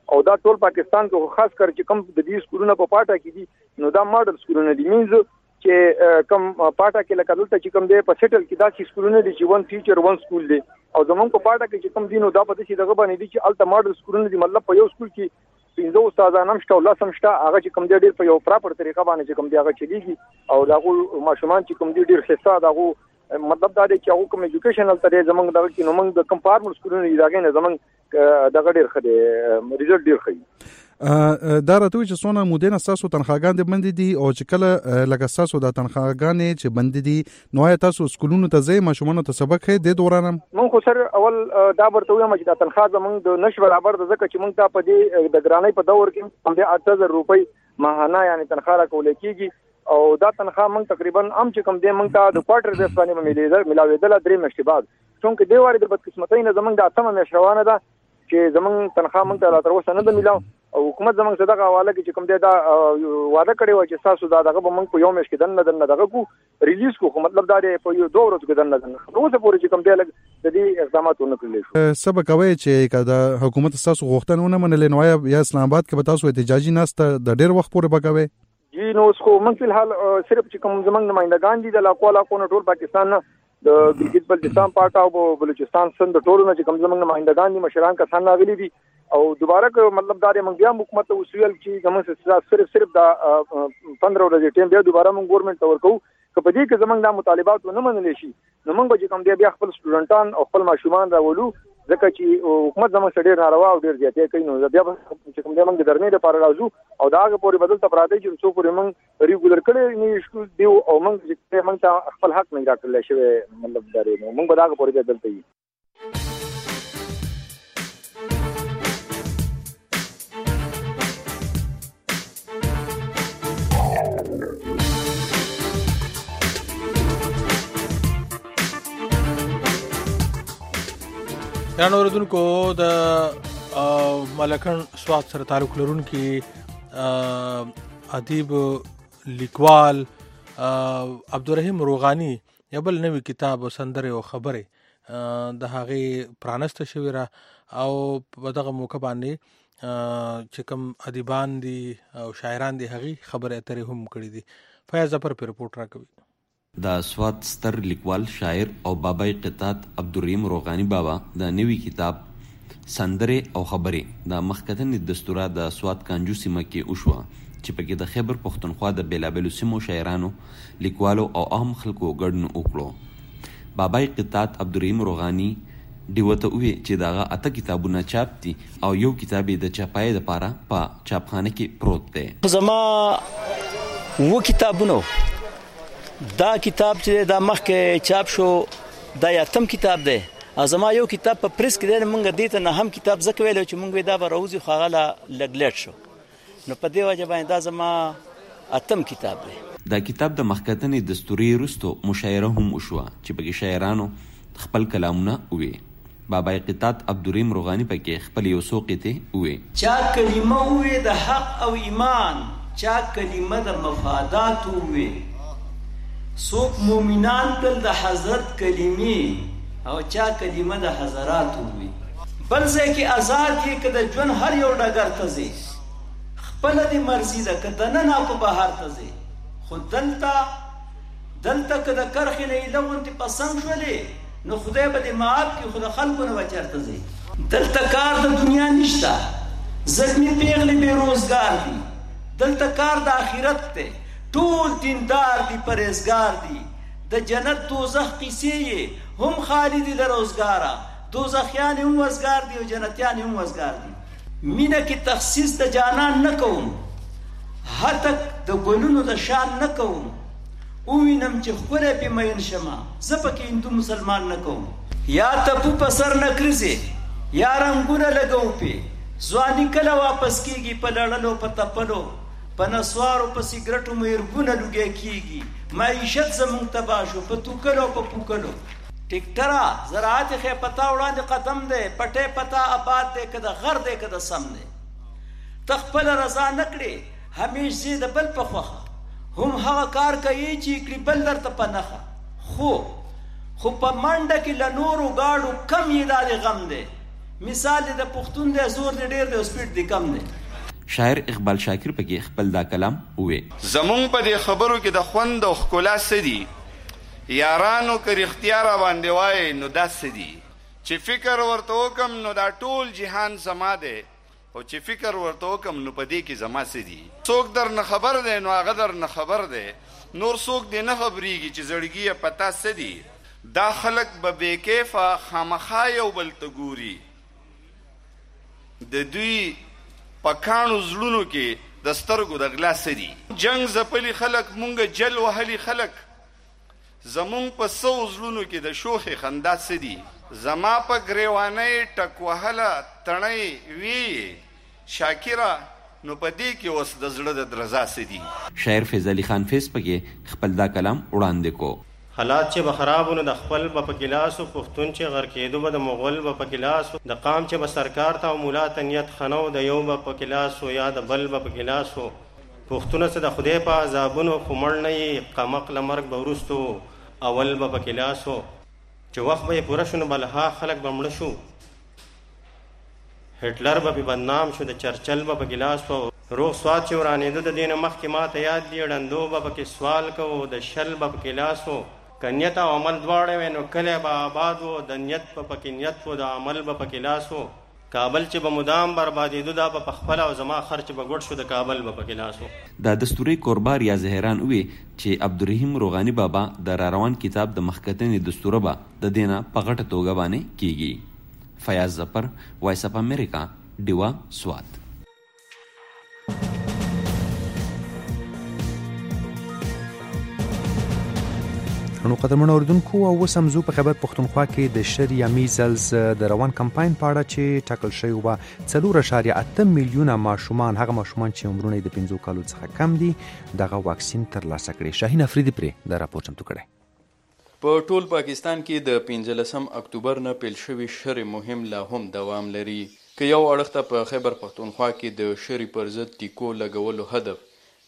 او دا ټول پاکستان کې خاص کر چې کم د دې سکولونه په پاټا کې دي نو دا ماډل سکولونه دي مینز چې کم پاټا کې لکه دلته چې کم دی په سیټل کې دا چې سکولونه دي چې ون ټیچر ون سکول دی او زمونږ په پاټا کې چې کم دي نو دا په دې دغه باندې دي چې الته ماډل سکولونه دي مطلب په یو سکول کې 15 استادان هم شته او لاسم شته هغه چې کم دی ډیر په یو پراپر طریقه باندې چې کم دی هغه چلیږي او دا ماشومان چې کم دی ډیر ښه دا مطلب دا دی چې هغه کوم ایجوکیشنل ترې زمونږ دغه کې نو موږ د کم فارمر سکولونو دغه نه زمونږ دغه ډیر ښه دی ریزلټ ډیر ښه دا راته چې څونه مودې تاسو تنخواګان د بند دي او چې کله لکه تاسو د تنخواګان چې بند دي نو تاسو سکولونو ته ځئ ماشومان ته سبق خې د دوران مونږ خو سر اول دا ورته وایم چې د تنخوا زمونږ د نش برابر د ځکه چې مونږ ته په دې د ګرانۍ په دور کې هم د 8000 روپۍ ماهانه یعنی تنخوا راکول کیږي او دا تنخوا مونږ تقریبا هم چې کم دی مونږ ته د کوارټر بیس باندې ملاویدل درې میاشتې بعد څنګه دی واري د بدقسمتۍ نه زمونږ د اتمه میاشت روانه ده چې زمونږ تنخوا مونږ ته تر اوسه نه ده ملاو او حکومت زمونږ صدقه حواله کې چې کوم دی دا وعده کړی و چې تاسو دا دغه به مونږ په یو میاشت کې دنه دغه کو ریلیز کو خو مطلب دا دی په یو 2 ورځو کې دنه اوسه پورې چې کوم دی لګ د دې اقدامات ونه کړل شو سبا کوي چې کله حکومت تاسو غوښتنه ونه منلې نو یا اسلام آباد کې به تاسو احتجاجي ناسته د ډیر وخت پورې بکوي جی نو خو موږ په حال صرف چې کوم زمنګ نمائندگان دي د علاقو نه ټول پاکستان نه د ګلګت بلتستان پاټا او بلوچستان سند ټول نه چې کوم زمنګ نمائندگان دي مشران کسان راغلي دي او دوباره که مطلب دا موږ بیا حکومت ته وسیل چې زموږ صرف دا 15 ورځې ټیم بیا دوباره موږ ګورنمنت ته ورکو که په دې کې زموږ د مطالبات نه منل شي نو موږ چې کوم بیا خپل سټوډنټان او خپل ماشومان راولو ځکه چې حکومت زموږ سره ډیر ناروا او ډیر زیاتې کوي نو بیا چې کوم موږ د درنې لپاره راځو او دا هغه پورې بدل ته پراته چې څو پورې موږ ریګولر کړي نه شو دی او موږ ته خپل حق نه راکړل شوی مطلب دا نو موږ به دا هغه پورې بدل ته یان اوردونکو د ملکن سواد سره تعلق لرونکي ادیب لیکوال عبدالرحیم روغانی یو بل نوی کتاب سندره او خبره د هغه پرانسته شوی را او په دغه موقع باندې چې کوم ادیبان دي او شاعران دي هغه خبره اترې هم کړې دي فیاض ظفر په رپورت راکوي د سواد ستر لیکوال شاعر او بابای قطات عبدالرحیم روغانی بابا د نوی کتاب سندره او خبره د مخکتنې دستوره د سواد کانجو سیمه کې وشوه چې پکې د خیبر پښتونخوا د بیلابیلو سیمو شاعرانو لیکوالو او عام خلکو ګډون وکړو بابای قطات عبدالرحیم روغانی دیوته وی چې داغه اته کتابونه چاپ دي او یو کتاب د چاپای لپاره په چاپخانه کې پروت دی زما و کتابونو دا کتاب چې دا مخکې چاپ شو دا یاتم کتاب دی ازما یو کتاب په پریس کې دی مونږ دې ته نه هم کتاب زکه ویلو چې مونږ دا به روزي خغله لګلټ شو نو په دې وجه باندې دا زما اتم کتاب دی دا کتاب د مخکتنې دستوري رستو مشاعره هم وشوه چې په شاعرانو خپل کلامونه وی بابای قطات عبدالرحیم روغانی پکې خپل یو سوقته وی چا کلمه وی د حق او ایمان چا کلمه د مفادات وی څوک مومنان تل د حضرت کلمې او چا کلمه د حضرات وي بل ځای کې آزاد یې که د ژوند هر یو ډګر ته ځي خپله دې مرضي ده که دننه په بهر ته ځي خو دلته که د کرښې نه ایله غوندې پسنګ شولې نو خدای به دې معاف کړي خو د خلکو نه به چېرته ځي دلته کار د دنیا نشته زلمي پیغلې بې روزګار دي دلته کار د آخرت دی ټول دیندار دي پرهیزګار دي د جنت دوزخ قصې هم خالی دي د روزګاره دوزخیان هم وزګار دي او جنتیان هم وزګار دي مینه کې تخصیص د جانان نه کوم هتک د ګلونو د شان نه کوم ووینم چې ښکلی پې مین شمه زه پکې هندو مسلمان نه کوم یا تپو په سر نه کرځې یا رنګونه لګو پې ځواني کله واپس کېږي په لړلو په تپلو په نسوارو په سیګرټو مېرګونه لوګی کېږي معیشت زمونږ تباه شو په توکلو په پوکلو ټیکټره زراعت خې پتا وړاندې قدم دی پټې پتا آباد دی که د غر دی که د سم دی ته خپله رضا نه کړې همیش ځې د بل په خوښه هم هغه کار کوي چې کړي بل درته په نښه خو په منډه کې له نورو ګاډو کم یې دا د غم دی مثال د پښتون د زور د ډیر د سپیډ د کم دی. شاعر اقبال شاکر پکې خپل دا کلام وې. زمونږ په دې خبرو کې د خوند او ښکلا څه دي؟ یارانو که رښتیا را باندې وایي نو دا څه دي؟ چې فکر ورته وکم نو دا ټول جهان زما دی، او چې فکر ورته وکم نو په دې کې زما څه دي؟ څوک در نه خبر دی نو هغه در نه خبر دی، نور څوک دې نه خبرېږي چې زړګي یې پتا څه دي؟ دا خلک به بې کیفه خامخا یو بل ته ګوري، د دوی په کاڼو زړونو کې د سترګو د غلا څه دي؟ جنگ ځپلي خلک مونږ جل وهلي خلک، زمونږ په سو زړونو کې د شوخې خندا څه دي؟ زما په ګریوانۍ ټک وهله تڼۍ وی شاکره نو په دې کې اوس د زړه د درزا څه دي؟ شاعر فیض علي خان فیض پکې خپل دا کلام وړاندې کو. حالات چې به خراب نو د خپل به په ګلاسو، پښتون چې غر کېدو به د مغول به په ګلاسو، د قام چې به سرکار ته او ملا ته نیت خنو د یو به په ګلاسو یا د بل به په ګلاسو. پښتونه څه د خدای په عذابونو خو مړ نه یې، قمق له مرګ به وروستو اول به په ګلاسو. چې وخت به یې پوره شو نو بلها خلک به مړه شو، هټلر به بدنام شو، د چرچل به په ګلاس و. روغ سواد چې ورانېده د دې نه مخکې ما ته یاد دي، ړندو به پکې سوال کوو، د شل به په ګلاس و. که نیت او عمل دواړه وی نو کلی به آباد و، د نیت به پکې نیت و، د عمل به پکې لاس و. کابل چې به مدام بربادېدو دا به پخپله او زما خرچ به ګډ شو، د کابل به پکې لاس و. دا دستوري کوربار یا زهران وی چې عبدالرحیم روغانی بابا د راروان کتاب د مخکتنې دستوره به د دې نه په غټه توګه باندې کیږي. فیاض ظفر، وایس اف امریکا، ډیوا، سوات. نو قدرمن اوردونکو او وسمزو په خبر پښتونخوا کې د شر یا میزلز د روان کمپاین په اړه چې ټاکل شوی و 4.8 میلیونه ماشومان، هغه ماشومان چې عمرونه د 15 کالو څخه کم دي، دغه واکسین ترلاسه کړي. شاهین افریدي پرې د راپور چمتو کړی. په ټول پاکستان کې د 15 اکتوبر نه پیل شوی شر مهم لا هم دوام لري. که یو اړخ په خیبر پښتونخوا کې د شر پر ضد ټیکو لګولو هدف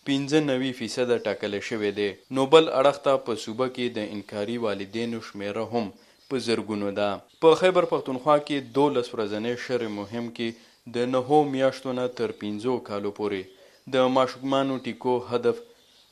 95% ټاکل شوی دی، نو بل اړخ ته په صوبه کې د انکاري والدینو شمیره هم په زرګونو ده. په خیبر پښتونخوا کې 12 ورځنی شر مهم کې د 9 میاشتو نه تر 15 کالو پورې د ماشومانو ټیکو هدف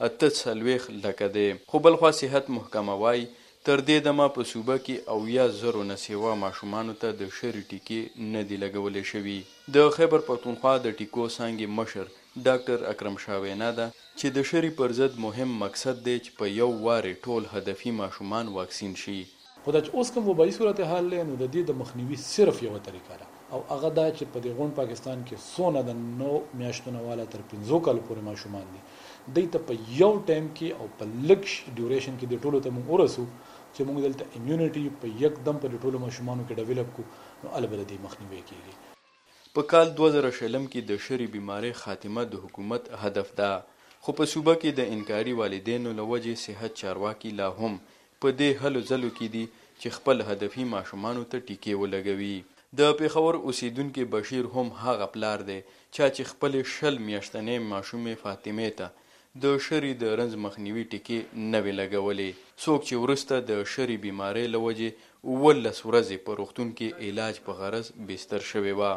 48 لکه دی. خو بل خوا صحت محکمه وایي تر دې دمه په صوبه کې 80,000 نه سیوا ماشومانو ته د شر ټیکې نه دي لګولې شوي. د خیبر پښتونخوا د ټیکو څانګې مشر ډاکټر اکرم شاه وینا ده چې د شری پر ضد مهم مقصد دی چې په یو واره ټول هدفي ماشومان واکسین شي. خو دا چې اوس کوم وبایي صورتحال دی نو د دې د مخنیوي صرف یو طریقه ده، او هغه دا چې په دې غون پاکستان کې سونه د 9 میاشتونو والا تر 15 کال پورې ماشومان دي، دوی ته په یو ټایم کې او په لږ ډیوریشن کې د ټولو ته موږ ورسو چې موږ دلته امیونټي په یکدم په ټولو ماشومانو کې ډیولپ کو، نو البته د مخنیوي کیږي. په کال 2000 کې د شری بیماری خاتمه د حکومت هدف ده، خو په صوبه کې د انکاري والدینو لوجه صحت چارواکي لا هم په دې هلو ځلو کې دي چې خپل هدفي ماشومانو ته ټیکې ولګوي. د پیښور اوسیدونکو بشیر هم هغه پلار دی چې خپل 10 میاشتنې ماشومې فاطمه ته د شری د رنځ مخنیوي ټیکې نه وی لګولې. څوک چې ورسته د شری بیماری لوجه 19 ورځې په روغتون کې علاج په غرض بستر شوی و.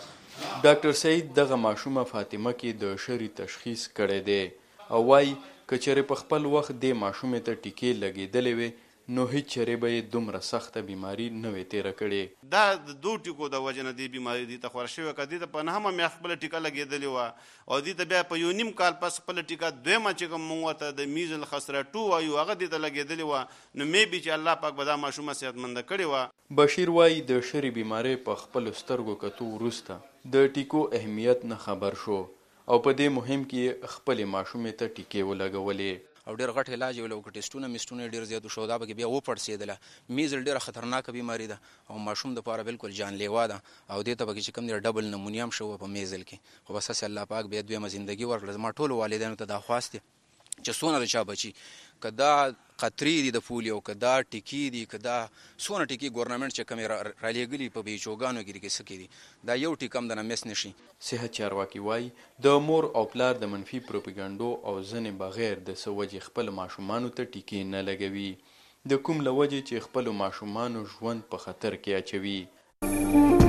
ډاکټر سعید دغه ماشومه فاطمه کې د شری تشخیص کړی دی او وايي که چېرې په خپل وخت د ماشومې ته ټیکې لګېدلې وي نو هیڅ چېرې به یې دومره سخته بیماري نه وي تېره کړې. دا د 2 ټیکو د وجې نه دې بیماري دې ته خوره شوې، که دې ته په 9مه میاشت خپله ټیکه لګېدلې وه او دې ته بیا په 1.5 کال پس خپله ټیکه 2مه چې کوم مونږ ورته د میزل خسره 2 وایو هغه دې ته لګېدلې وه، نو میبي چې الله پاک به دا ماشومه صحتمنده کړې وه. بشیر وایي د شری بیماری په خپلو سترګو کتو وروسته د ټیکو اهمیت نه خبر شو او په دې مهم کې خپلې ماشومې ته ټیکې ولګولې. او ډیر غټ علاج یې ولو ټیسټونه میسټونه ډیر زیات شو، دا به بیا و پړسېدله. میزل ډیره خطرناکه بیماری ده او ماشوم د پاره بالکل جانلیوا ده او دې ته به چې کوم دی ډبل نمونیا هم شو په میزل کې. خو بس الله پاک بیا دویمه ژوندګي ورکړه. زما ټول والدینو ته دا خواست دي چې څونه د چا بچي که دا قطرې دي د پولیو، که دا ټیکې دي، که دا څونه ټیکې ګورنمنټ چې کومې رالیږلي په بیچوګانو کې کې څه کې دي، دا یو ټیک هم د نه مس نشي. صحت چارواکي وایي د مور او پلار د منفي پروپاګانډو او ځنې بغیر د څه وجې خپل ماشومانو ته ټیکې نه لګوي، د کوم له وجې چې خپلو ماشومانو ژوند په خطر کې اچوي.